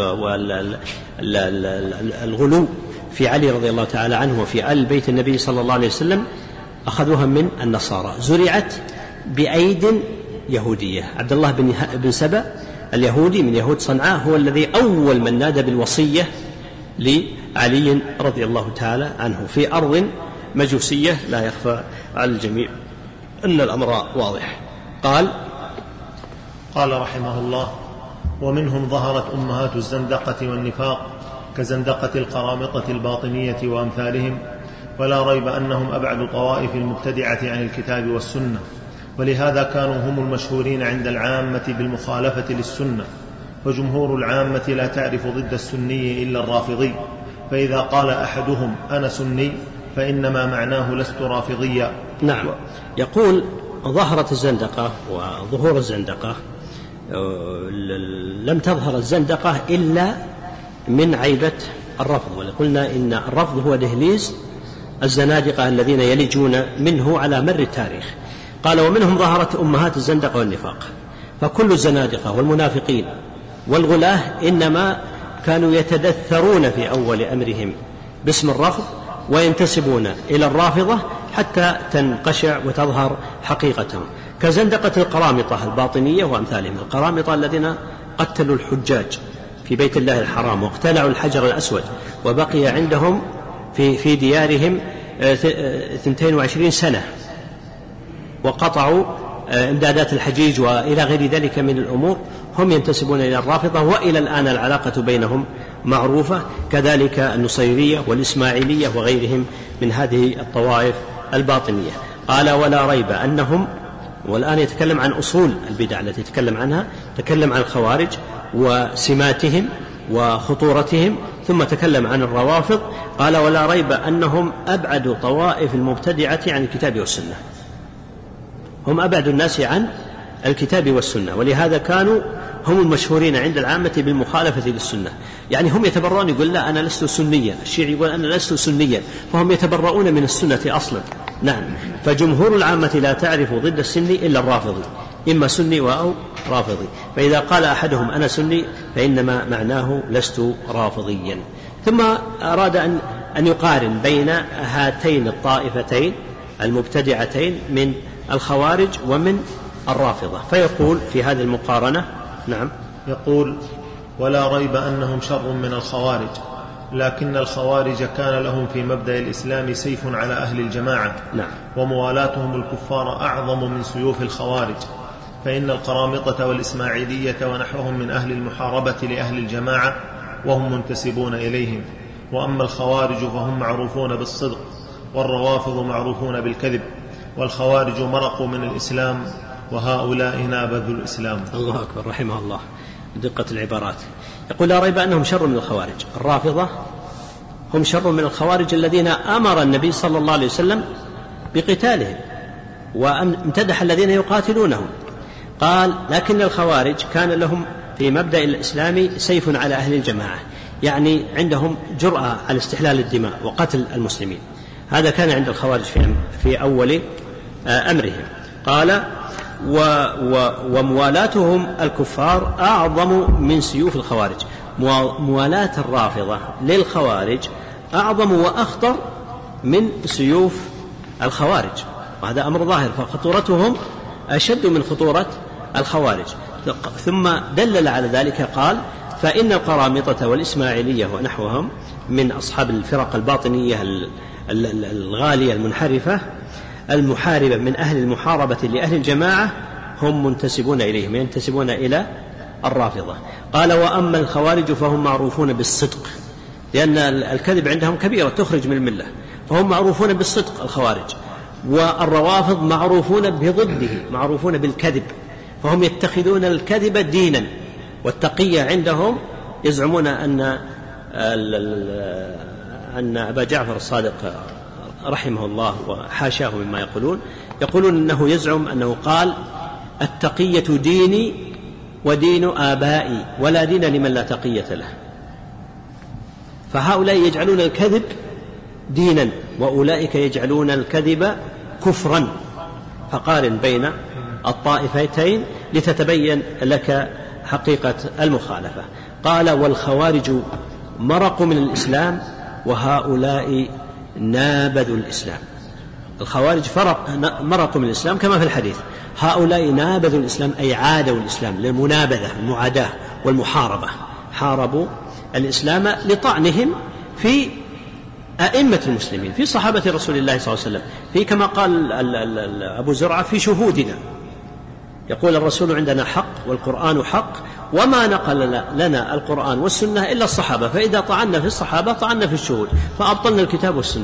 والغلو في علي رضي الله تعالى عنه وفي آل بيت النبي صلى الله عليه وسلم أخذوها من النصارى، زرعت بأيد يهودية. عبد الله بن سبأ اليهودي من يهود صنعاء هو الذي أول من نادى بالوصية لعلي رضي الله تعالى عنه في أرض مجوسية. لا يخفى على الجميع أن الأمر واضح. قال قال رحمه الله: ومنهم ظهرت أمهات الزندقة والنفاق كزندقة القرامطة الباطنية وأمثالهم، ولا ريب أنهم أبعد طوائف المبتدعة عن الكتاب والسنة، ولهذا كانوا هم المشهورين عند العامة بالمخالفة للسنة. فجمهور العامة لا تعرف ضد السني إلا الرافضي، فإذا قال أحدهم أنا سني فإنما معناه لست رافضيا. نعم. يقول: ظهرت الزندقة وظهور الزندقة، لم تظهر الزندقة إلا من عيبة الرفض، وقلنا إن الرفض هو دهليز الزنادقة الذين يلجون منه على مر التاريخ. قال: ومنهم ظهرت أمهات الزندقة والنفاق. فكل الزنادقة والمنافقين والغلاة إنما كانوا يتدثرون في أول أمرهم باسم الرفض وينتسبون إلى الرافضة حتى تنقشع وتظهر حقيقتهم، كزندقة القرامطة الباطنية وأمثالهم. القرامطة الذين قتلوا الحجاج في بيت الله الحرام واقتلعوا الحجر الأسود، وبقي عندهم في, في ديارهم اثنتين وعشرين سنة، وقطعوا امدادات الحجيج وإلى غير ذلك من الأمور. هم ينتسبون إلى الرافضة، وإلى الآن العلاقة بينهم معروفة. كذلك النصيرية والإسماعيلية وغيرهم من هذه الطوائف الباطنية. قال: ولا ريب أنهم، والآن يتكلم عن أصول البدع التي يتكلم عنها، تكلم عن الخوارج وسماتهم وخطورتهم، ثم تكلم عن الروافض. قال: ولا ريب أنهم أبعد طوائف المبتدعة عن الكتاب والسنة. هم أبعد الناس عن الكتاب والسنة، ولهذا كانوا هم المشهورين عند العامة بالمخالفة للسنة. يعني هم يتبرؤون، يقول: لا أنا لست سنيا. الشيعي يقول: أنا لست سنيا، فهم يتبرؤون من السنة أصلا. نعم. فجمهور العامة لا تعرف ضد السني إلا الرافضي، إما سني أو رافضي. فإذا قال أحدهم أنا سني فإنما معناه لست رافضيا. ثم أراد أن أن يقارن بين هاتين الطائفتين المبتدعتين من الخوارج ومن الرافضة، فيقول في هذه المقارنة: نعم. يقول: ولا ريب أنهم شر من الخوارج، لكن الخوارج كان لهم في مبدأ الإسلام سيف على أهل الجماعة. نعم. وموالاتهم الكفار أعظم من سيوف الخوارج، فإن القرامطة والإسماعيلية ونحوهم من أهل المحاربة لأهل الجماعة وهم منتسبون إليهم. وأما الخوارج فهم معروفون بالصدق، والروافض معروفون بالكذب، والخوارج مرقوا من الإسلام، وهؤلاء نابذوا الإسلام. الله أكبر، رحمه الله دقة العبارات. يقول: لا ريب أنهم شر من الخوارج. الرافضة هم شر من الخوارج الذين أمر النبي صلى الله عليه وسلم بقتالهم وامتدح الذين يقاتلونهم. قال: لكن الخوارج كان لهم في مبدأ الإسلام سيف على أهل الجماعة، يعني عندهم جرأة على استحلال الدماء وقتل المسلمين. هذا كان عند الخوارج في, في أول أمرهم. قال: و و وموالاتهم الكفار أعظم من سيوف الخوارج. موالاة الرافضة للخوارج أعظم وأخطر من سيوف الخوارج، وهذا أمر ظاهر، فخطورتهم أشد من خطورة الخوارج. ثم دلل على ذلك قال: فإن القرامطة والإسماعيلية ونحوهم من أصحاب الفرق الباطنية الغالية المنحرفة المحاربة من أهل المحاربة لأهل الجماعة هم منتسبون إليهم، ينتسبون إلى الرافضة. قال: وأما الخوارج فهم معروفون بالصدق، لأن الكذب عندهم كبيرة تخرج من الملة، فهم معروفون بالصدق الخوارج، والروافض معروفون بضده، معروفون بالكذب، فهم يتخذون الكذب دينا، والتقية عندهم يزعمون أن أن أبا جعفر الصادق رحمه الله وحاشاه مما يقولون، يقولون أنه يزعم أنه قال: التقية ديني ودين آبائي ولا دين لمن لا تقية له. فهؤلاء يجعلون الكذب دينا، وأولئك يجعلون الكذب كفرا. فقارن بين الطائفتين لتتبين لك حقيقة المخالفة. قال: والخوارج مرقوا من الإسلام وهؤلاء نابذوا الإسلام. الخوارج فرق مرقوا من الإسلام كما في الحديث، هؤلاء نابذوا الإسلام أي عادوا الإسلام للمنابذة المعاداة والمحاربة، حاربوا الإسلام لطعنهم في أئمة المسلمين، في صحابة رسول الله صلى الله عليه وسلم، في كما قال أبو زرعة: في شهودنا. يقول الرسول: عندنا حق والقرآن حق، وما نقل لنا القرآن والسنة إلا الصحابة، فإذا طعنا في الصحابة طعنا في الشهود، فأبطلنا الكتاب والسنة.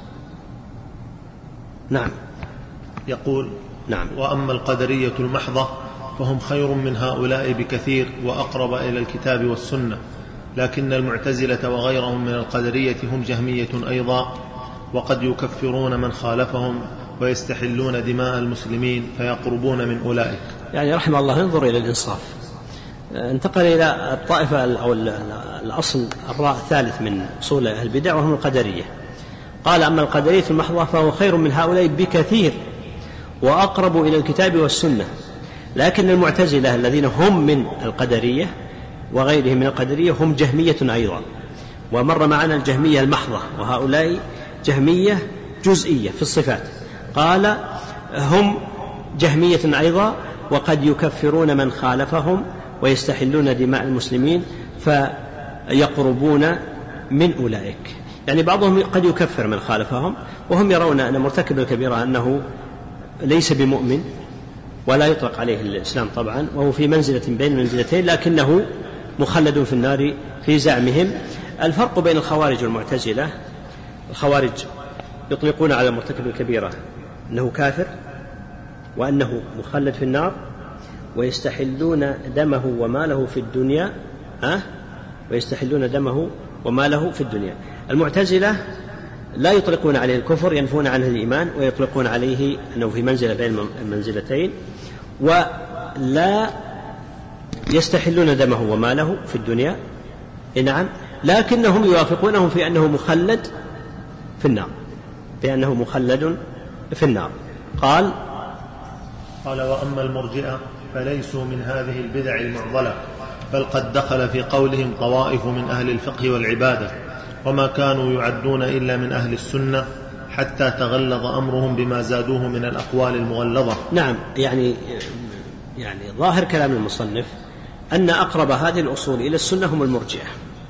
نعم. يقول: نعم. وأما القدرية المحضة فهم خير من هؤلاء بكثير وأقرب إلى الكتاب والسنة، لكن المعتزلة وغيرهم من القدرية هم جهمية أيضا، وقد يكفرون من خالفهم ويستحلون دماء المسلمين فيقربون من أولئك. يعني رحمه الله ينظر إلى الإنصاف. انتقل إلى الطائفة أو الأصل الثالث من أصول البدع وهم القدرية. قال: أما القدرية المحضة فهو خير من هؤلاء بكثير وأقرب إلى الكتاب والسنة، لكن المعتزلة الذين هم من القدرية وغيرهم من القدرية هم جهمية أيضا، ومر معنا الجهمية المحضة، وهؤلاء جهمية جزئية في الصفات. قال: هم جهمية أيضا وقد يكفرون من خالفهم ويستحلون دماء المسلمين فيقربون من أولئك. يعني بعضهم قد يكفر من خالفهم وهم يرون أن مرتكب الكبيرة أنه ليس بمؤمن ولا يطلق عليه الإسلام طبعا، وهو في منزلة بين منزلتين، لكنه مخلد في النار في زعمهم. الفرق بين الخوارج والمعتزلة: الخوارج يطلقون على مرتكب الكبيرة أنه كافر وأنه مخلد في النار، ويستحلون دمه وماله في الدنيا أه؟ ويستحلون دمه وماله في الدنيا. المعتزلة لا يطلقون عليه الكفر، ينفون عنه الإيمان، ويطلقون عليه أنه في منزلة بين المنزلتين، ولا يستحلون دمه وماله في الدنيا، نعم، لكنهم يوافقونهم في أنه مخلد في النار، بأنه مخلد في النار. قال قال: وأما المرجئة فليسوا من هذه البدع المعضلة، بل قد دخل في قولهم طوائف من أهل الفقه والعبادة، وما كانوا يعدون إلا من أهل السنة، حتى تغلظ أمرهم بما زادوه من الأقوال المغلظة. نعم. يعني يعني ظاهر كلام المصنف أن أقرب هذه الأصول إلى السنة هم المرجئة،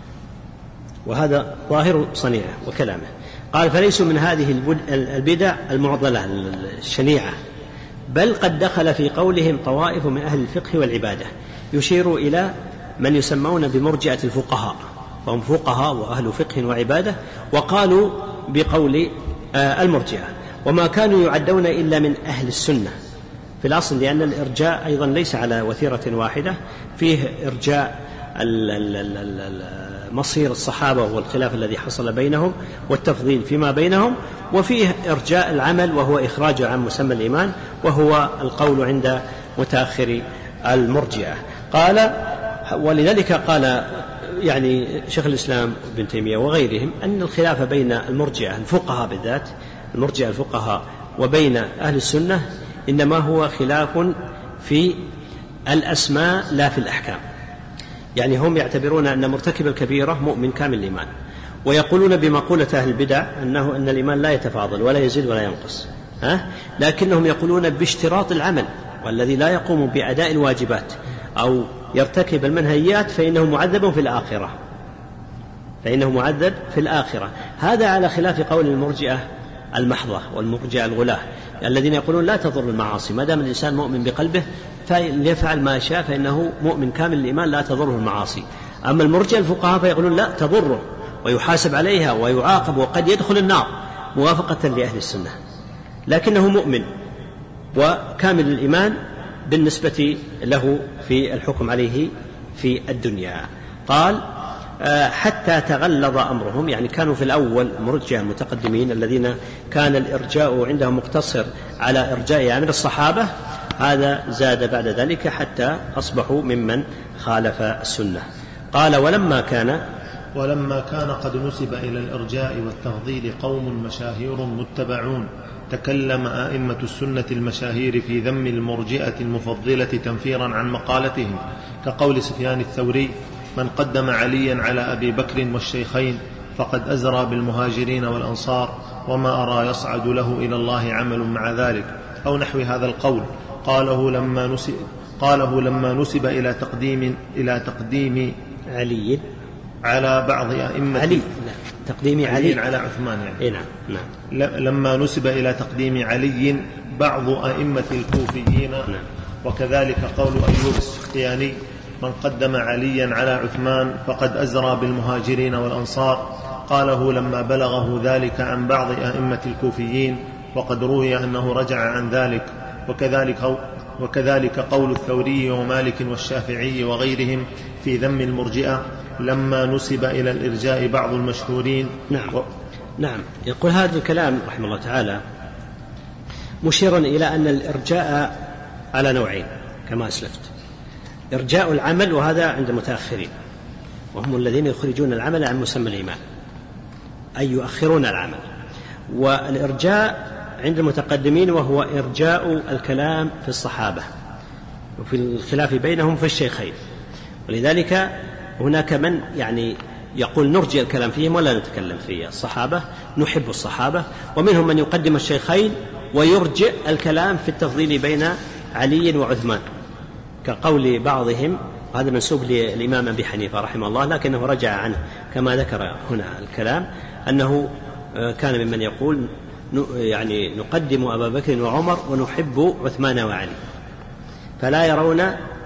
وهذا ظاهر صنيعه وكلامه. قال: فليسوا من هذه البدع المعضلة الشنيعة، بل قد دخل في قولهم طوائف من أهل الفقه والعبادة، يشير إلى من يسمون بمرجئة الفقهاء، فهم فقهاء وأهل فقه وعبادة، وقالوا بقول المرجئة: وما كانوا يعدون إلا من أهل السنة في الأصل، لأن الإرجاء أيضا ليس على وتيرة واحدة، فيه إرجاء مصير الصحابة والخلاف الذي حصل بينهم والتفضيل فيما بينهم، وفيه إرجاء العمل وهو إخراج عن مسمى الإيمان، وهو القول عند متأخر المرجئة. قال: ولذلك قال يعني شيخ الإسلام ابن تيمية وغيرهم أن الخلاف بين المرجئة الفقهاء بالذات، المرجئة الفقهاء، وبين أهل السنة إنما هو خلاف في الأسماء لا في الأحكام. يعني هم يعتبرون أن مرتكب الكبيرة مؤمن كامل الإيمان، ويقولون بمقولة أهل البدع أنه أن الإيمان لا يتفاضل ولا يزيد ولا ينقص، ها؟ لكنهم يقولون باشتراط العمل، والذي لا يقوم بأداء الواجبات أو يرتكب المنهيات فإنه معذب في الآخرة، فإنه معذب في الآخرة. هذا على خلاف قول المرجئة المحضة والمرجئة الغلاة الذين يقولون لا تضر المعاصي، ما دام الإنسان مؤمن بقلبه فليفعل ما شاء فإنه مؤمن كامل الإيمان لا تضره المعاصي. أما المرجئة الفقهاء فيقولون لا تضره ويحاسب عليها ويعاقب وقد يدخل النار موافقة لأهل السنة، لكنه مؤمن وكامل الإيمان بالنسبة له في الحكم عليه في الدنيا. قال حتى تغلظ أمرهم، يعني كانوا في الأول مرجئة المتقدمين الذين كان الإرجاء عندهم مقتصر على إرجاء أمر الصحابة، هذا زاد بعد ذلك حتى أصبحوا ممن خالف السنة. قال ولما كان ولما كان قد نسب إلى الإرجاء والتفضيل قوم مشاهير متبعون، تكلم أئمة السنة المشاهير في ذم المرجئة المفضلة تنفيرا عن مقالتهم، كقول سفيان الثوري: من قدم عليا على أبي بكر والشيخين فقد أزرى بالمهاجرين والأنصار، وما أرى يصعد له إلى الله عمل مع ذلك، أو نحو هذا القول. قاله لما نسب, قاله لما نسب إلى تقديم, إلى تقديم علي على بعض أئمة علي تقديم علي على عثمان، يعني نعم نعم لما نسب إلى تقديم علي بعض أئمة الكوفيين. نعم. وكذلك قول أيوب السختياني: من قدم عليا على عثمان فقد أزرى بالمهاجرين والأنصار، قاله لما بلغه ذلك عن بعض أئمة الكوفيين، وقد روي أنه رجع عن ذلك. وكذلك, وكذلك قول الثوري ومالك والشافعي وغيرهم في ذم المرجئة لما نسب إلى الإرجاء بعض المشهورين. نعم. و... نعم. يقول هذا الكلام رحمه الله تعالى مشيرا إلى أن الإرجاء على نوعين كما أسلفت: إرجاء العمل، وهذا عند المتأخرين، وهم الذين يخرجون العمل عن مسمى الإيمان، أي يؤخرون العمل. والإرجاء عند المتقدمين وهو إرجاء الكلام في الصحابة، وفي الخلاف بينهم في الشيخين. ولذلك هناك من يعني يقول نرجئ الكلام فيهم ولا نتكلم في الصحابة، نحب الصحابة، ومنهم من يقدم الشيخين ويرجئ الكلام في التفضيل بين علي وعثمان، كقول بعضهم، هذا منسوب للإمام أبي حنيفة رحمه الله لكنه رجع عنه كما ذكر هنا الكلام، أنه كان ممن يقول يعني نقدم أبا بكر وعمر ونحب عثمان وعلي، فلا يرون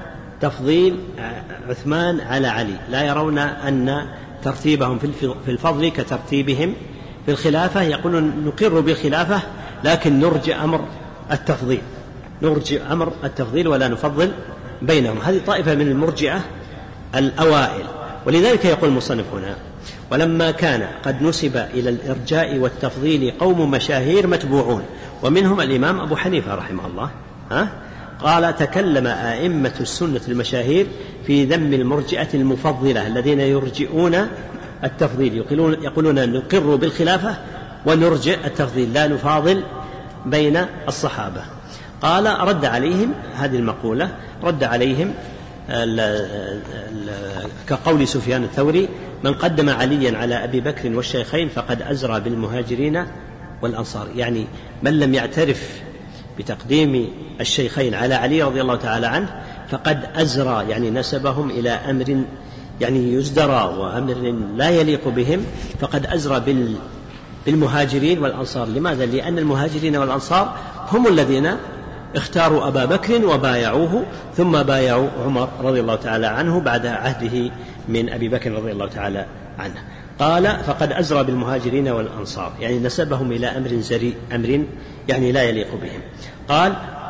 تفضيل عثمان على علي، لا يرون أن ترتيبهم في الفضل كترتيبهم في الخلافة، يقولون نقر بالخلافة لكن نرجع أمر التفضيل نرجع أمر التفضيل ولا نفضل بينهم. هذه طائفة من المرجئة الأوائل. ولذلك يقول المصنف هنا: ولما كان قد نسب إلى الإرجاء والتفضيل قوم مشاهير متبوعون، ومنهم الإمام أبو حنيفة رحمه الله، ها؟ قال: تكلم أئمة السنة المشاهير في ذم المرجئة المفضلة الذين يرجئون التفضيل، يقولون, يقولون نقر بالخلافة ونرجئ التفضيل، لا نفاضل بين الصحابة. قال: رد عليهم هذه المقولة، رد عليهم ال ال كقول سفيان الثوري: من قدم عليا على أبي بكر والشيخين فقد أزرى بالمهاجرين والأنصار، يعني من لم يعترف بتقديم الشيخين على علي رضي الله تعالى عنه فقد أزرى، يعني نسبهم إلى أمر يعني يزدرى وأمر لا يليق بهم، فقد أزرى بالمهاجرين والأنصار. لماذا؟ لأن المهاجرين والأنصار هم الذين اختاروا أبا بكر وبايعوه، ثم بايعوا عمر رضي الله تعالى عنه بعد عهده من أبي بكر رضي الله تعالى عنه. قال: فقد أزرى بالمهاجرين والأنصار، يعني نسبهم إلى أمر زري، أمر يعني لا يليق بهم. قال: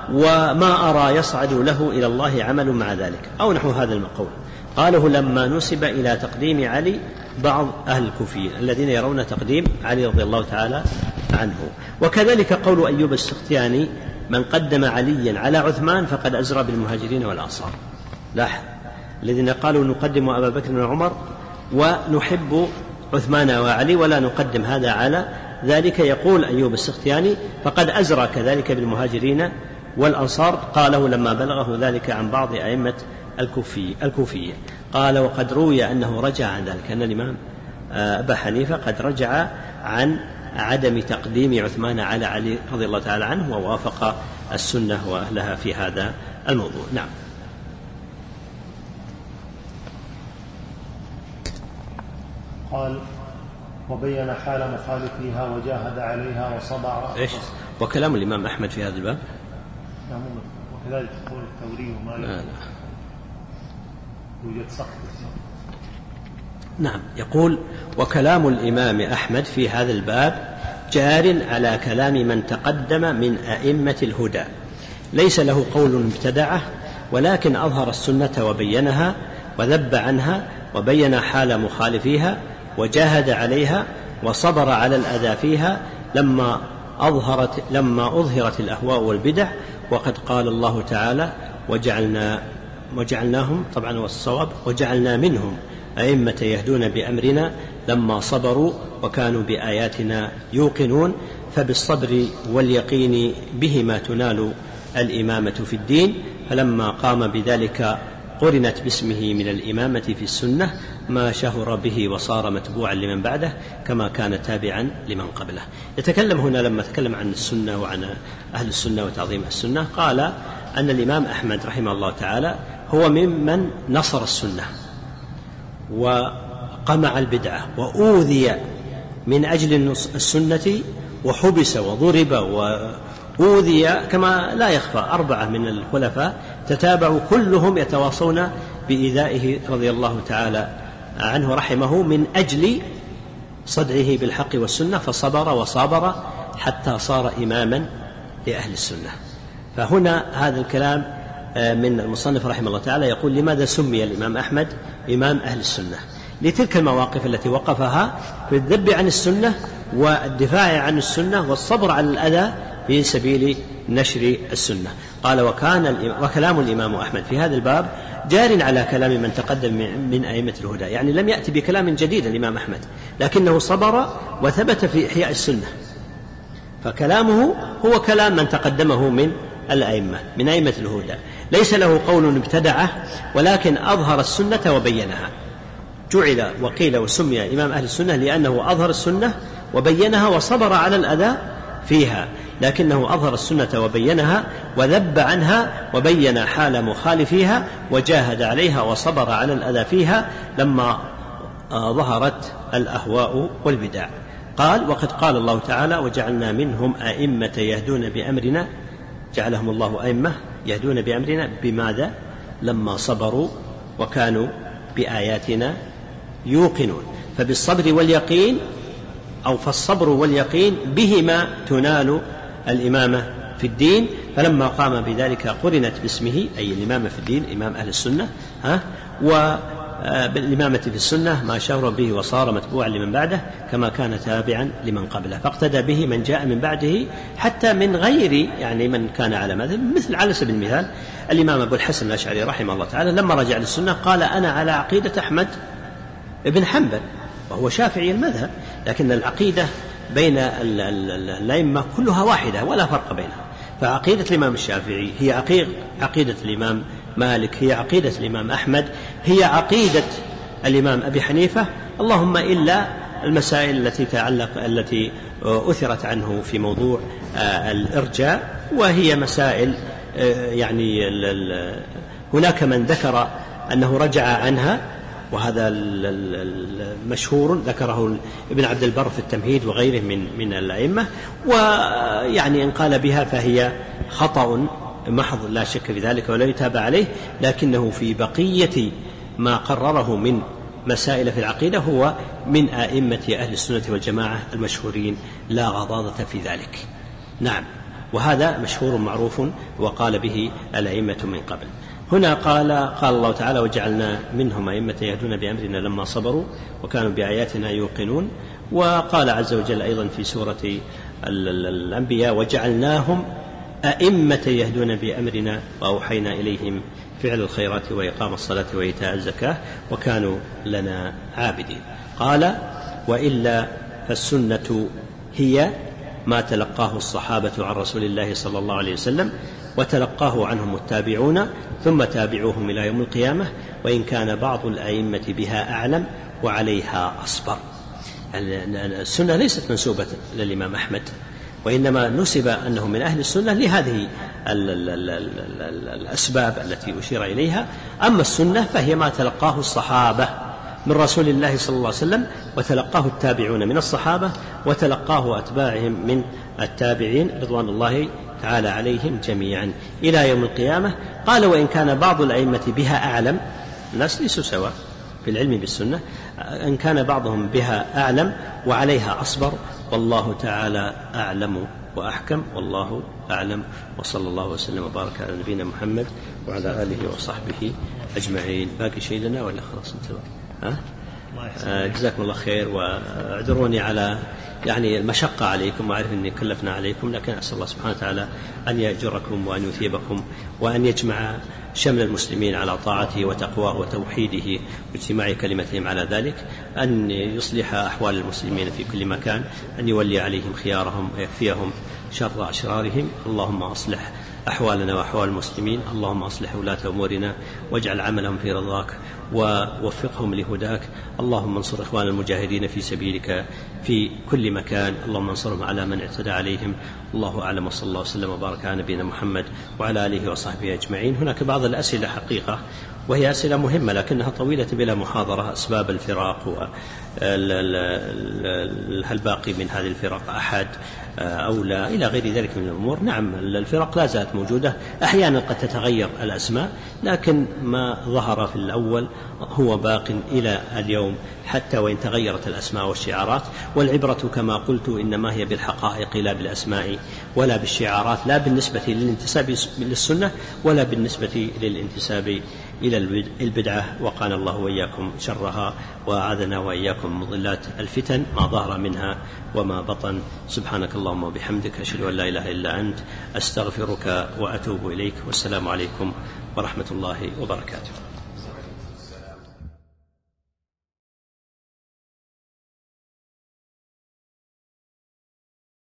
وما أرى يصعد له إلى الله عمل مع ذلك، أو نحو هذا المقول. قاله لما نسب إلى تقديم علي بعض أهل الكوفيين الذين يرون تقديم علي رضي الله تعالى عنه. وكذلك قول أيوب السختياني: من قدم عليا على عثمان فقد أزرى بالمهاجرين والأنصار. لاحظ، الذين قالوا نقدم أبا بكر وعمر ونحب عثمان وعلي ولا نقدم هذا على ذلك، يقول أيوب السختياني: فقد أزرى كذلك بالمهاجرين والأنصار، قاله لما بلغه ذلك عن بعض أئمة الكوفية. قال: وقد روي أنه رجع عن ذلك، أن الإمام أبا حنيفة قد رجع عن عدم تقديم عثمان على علي رضي الله تعالى عنه ووافق السنة وأهلها في هذا الموضوع. نعم. قال وبين حال مخالفيها وجاهد عليها وصبر. إيش وكلام الإمام أحمد في هذا الباب؟ نعم. وكذلك قول الثوري ومالك. لا لا. يوجد سقط. نعم. يقول وكلام الإمام أحمد في هذا الباب جار على كلام من تقدم من أئمة الهدى، ليس له قول ابتدعه، ولكن أظهر السنة وبينها وذب عنها وبين حال مخالفيها وجاهد عليها وصبر على الأذى فيها لما أظهرت, لما أظهرت الأهواء والبدع. وقد قال الله تعالى وجعلنا وجعلناهم طبعا والصواب وجعلنا منهم أئمة يهدون بأمرنا لما صبروا وكانوا بآياتنا يوقنون. فبالصبر واليقين بهما تنال الإمامة في الدين، فلما قام بذلك قرنت باسمه من الإمامة في السنة ما شهر به وصار متبوعا لمن بعده كما كان تابعا لمن قبله. يتكلم هنا لما تكلم عن السنة وعن أهل السنة وتعظيم السنة قال أن الإمام أحمد رحمه الله تعالى هو ممن نصر السنة وقمع البدعة وأوذي من أجل السنة وحبس وضرب وأوذي كما لا يخفى. أربعة من الخلفاء تتابعوا كلهم يتواصون بإيذائه رضي الله تعالى عنه رحمه من أجل صدعه بالحق والسنة، فصبر وصابر حتى صار إماما لأهل السنة. فهنا هذا الكلام من المصنف رحمه الله تعالى يقول لماذا سمي الإمام أحمد إمام أهل السنة؟ لتلك المواقف التي وقفها في الذب عن السنة والدفاع عن السنة والصبر على الأذى في سبيل نشر السنة. قال وكان وكلام الإمام أحمد في هذا الباب جار على كلام من تقدم من أئمة الهدى، يعني لم يأتي بكلام جديد الإمام أحمد، لكنه صبر وثبت في إحياء السنة، فكلامه هو كلام من تقدمه من الأئمة من أئمة الهدى، ليس له قول ابتدعه ولكن أظهر السنة وبينها. جعل وقيل وسمي إمام أهل السنة لأنه أظهر السنة وبينها وصبر على الأذى فيها، لكنه أظهر السنة وبينها وذب عنها وبين حال مخالفيها وجاهد عليها وصبر على الأذى فيها لما ظهرت الأهواء والبدع. قال وقد قال الله تعالى وجعلنا منهم أئمة يهدون بأمرنا، جعلهم الله أئمة يهدون بأمرنا بماذا؟ لما صبروا وكانوا بآياتنا يوقنون. فبالصبر واليقين أو فالصبر واليقين بهما تنال الإمامة في الدين، فلما قام بذلك قرنت باسمه أي الإمامة في الدين إمام أهل السنة ها وبالإمامة في السنة ما شهر به وصار متبوعا لمن بعده كما كان تابعا لمن قبله، فاقتدى به من جاء من بعده حتى من غير يعني من كان على مذهب، مثل على سبيل المثال الإمام أبو الحسن الأشعري رحمه الله تعالى لما رجع للسنة قال أنا على عقيدة أحمد بن حنبل وهو شافعي المذهب، لكن العقيدة بين الأئمة كلها واحدة ولا فرق بينها. فعقيدة الإمام الشافعي هي عقيدة الإمام مالك، هي عقيدة الإمام أحمد، هي عقيدة الإمام أبي حنيفة، اللهم إلا المسائل التي تعلق التي أثرت عنه في موضوع الإرجاء، وهي مسائل يعني هناك من ذكر أنه رجع عنها، وهذا المشهور ذكره ابن عبد البر في التمهيد وغيره من من الأئمة، ويعني إن قال بها فهي خطأ محض لا شك في ذلك ولا يتابع عليه، لكنه في بقية ما قرره من مسائل في العقيدة هو من أئمة أهل السنة والجماعة المشهورين لا غضاضة في ذلك. نعم، وهذا مشهور معروف وقال به الأئمة من قبل. هنا قال قال الله تعالى وجعلنا منهم أئمة يهدون بأمرنا لما صبروا وكانوا بآياتنا يوقنون. وقال عز وجل أيضا في سورة الأنبياء وجعلناهم أئمة يهدون بأمرنا وأوحينا إليهم فعل الخيرات وإقام الصلاة وإيتاء الزكاة وكانوا لنا عابدين. قال وإلا فالسنة هي ما تلقاه الصحابة عن رسول الله صلى الله عليه وسلم وتلقاه عنهم التابعون ثم تابعوهم إلى يوم القيامة، وإن كان بعض الأئمة بها أعلم وعليها أصبر. السنة ليست منسوبة للإمام أحمد، وإنما نسب أنه من أهل السنة لهذه الأسباب التي أشير إليها. أما السنة فهي ما تلقاه الصحابة من رسول الله صلى الله عليه وسلم، وتلقاه التابعون من الصحابة، وتلقاه أتباعهم من التابعين رضوان الله تعالى عليهم جميعا إلى يوم القيامة. قال: وإن كان بعض الأئمة بها أعلم، الناس ليسوا سواء في العلم بالسنة، إن كان بعضهم بها أعلم وعليها أصبر، والله تعالى أعلم وأحكم، والله أعلم. وصلى الله وسلم وبارك على نبينا محمد وعلى آله وصحبه أجمعين. باقي شيء لنا ولا خلاص انتبه؟ ها؟ آه جزاكم الله خير، واعذروني على يعني المشقة عليكم، وأعرف أني كلفنا عليكم، لكن أسأل الله سبحانه وتعالى أن يأجركم وأن يثيبكم، وأن يجمع شمل المسلمين على طاعته وتقواه وتوحيده واجتماع كلمتهم على ذلك، أن يصلح أحوال المسلمين في كل مكان، أن يولي عليهم خيارهم ويكفيهم شر أشرارهم. اللهم أصلح أحوالنا وأحوال المسلمين، اللهم أصلح ولاة أمورنا واجعل عملهم في رضاك ووفقهم لهداك. اللهم انصر إخوان المجاهدين في سبيلك في كل مكان، اللهم انصرهم على من اعتدى عليهم. الله أعلم، وصلى الله وسلم وبارك على نبينا محمد وعلى آله وصحبه أجمعين. هناك بعض الأسئلة حقيقة وهي أسئلة مهمة لكنها طويلة بلا محاضرة. أسباب الفراق، هل باقي من هذه الفرق أحد أو لا، إلى غير ذلك من الأمور. نعم، الفرق لا زالت موجودة، أحيانا قد تتغير الأسماء، لكن ما ظهر في الأول هو باق إلى اليوم حتى وإن تغيرت الأسماء والشعارات. والعبرة كما قلت إنما هي بالحقائق لا بالأسماء ولا بالشعارات، لا بالنسبة للانتساب للسنة ولا بالنسبة للانتساب إلى البدعة. وقانا الله وإياكم شرها، وأعاذنا وإياكم من مضلات الفتن ما ظهر منها وما بطن. سبحانك اللهم وبحمدك، أشهد أن لا إله إلا أنت، أستغفرك وأتوب إليك. والسلام عليكم ورحمة الله وبركاته.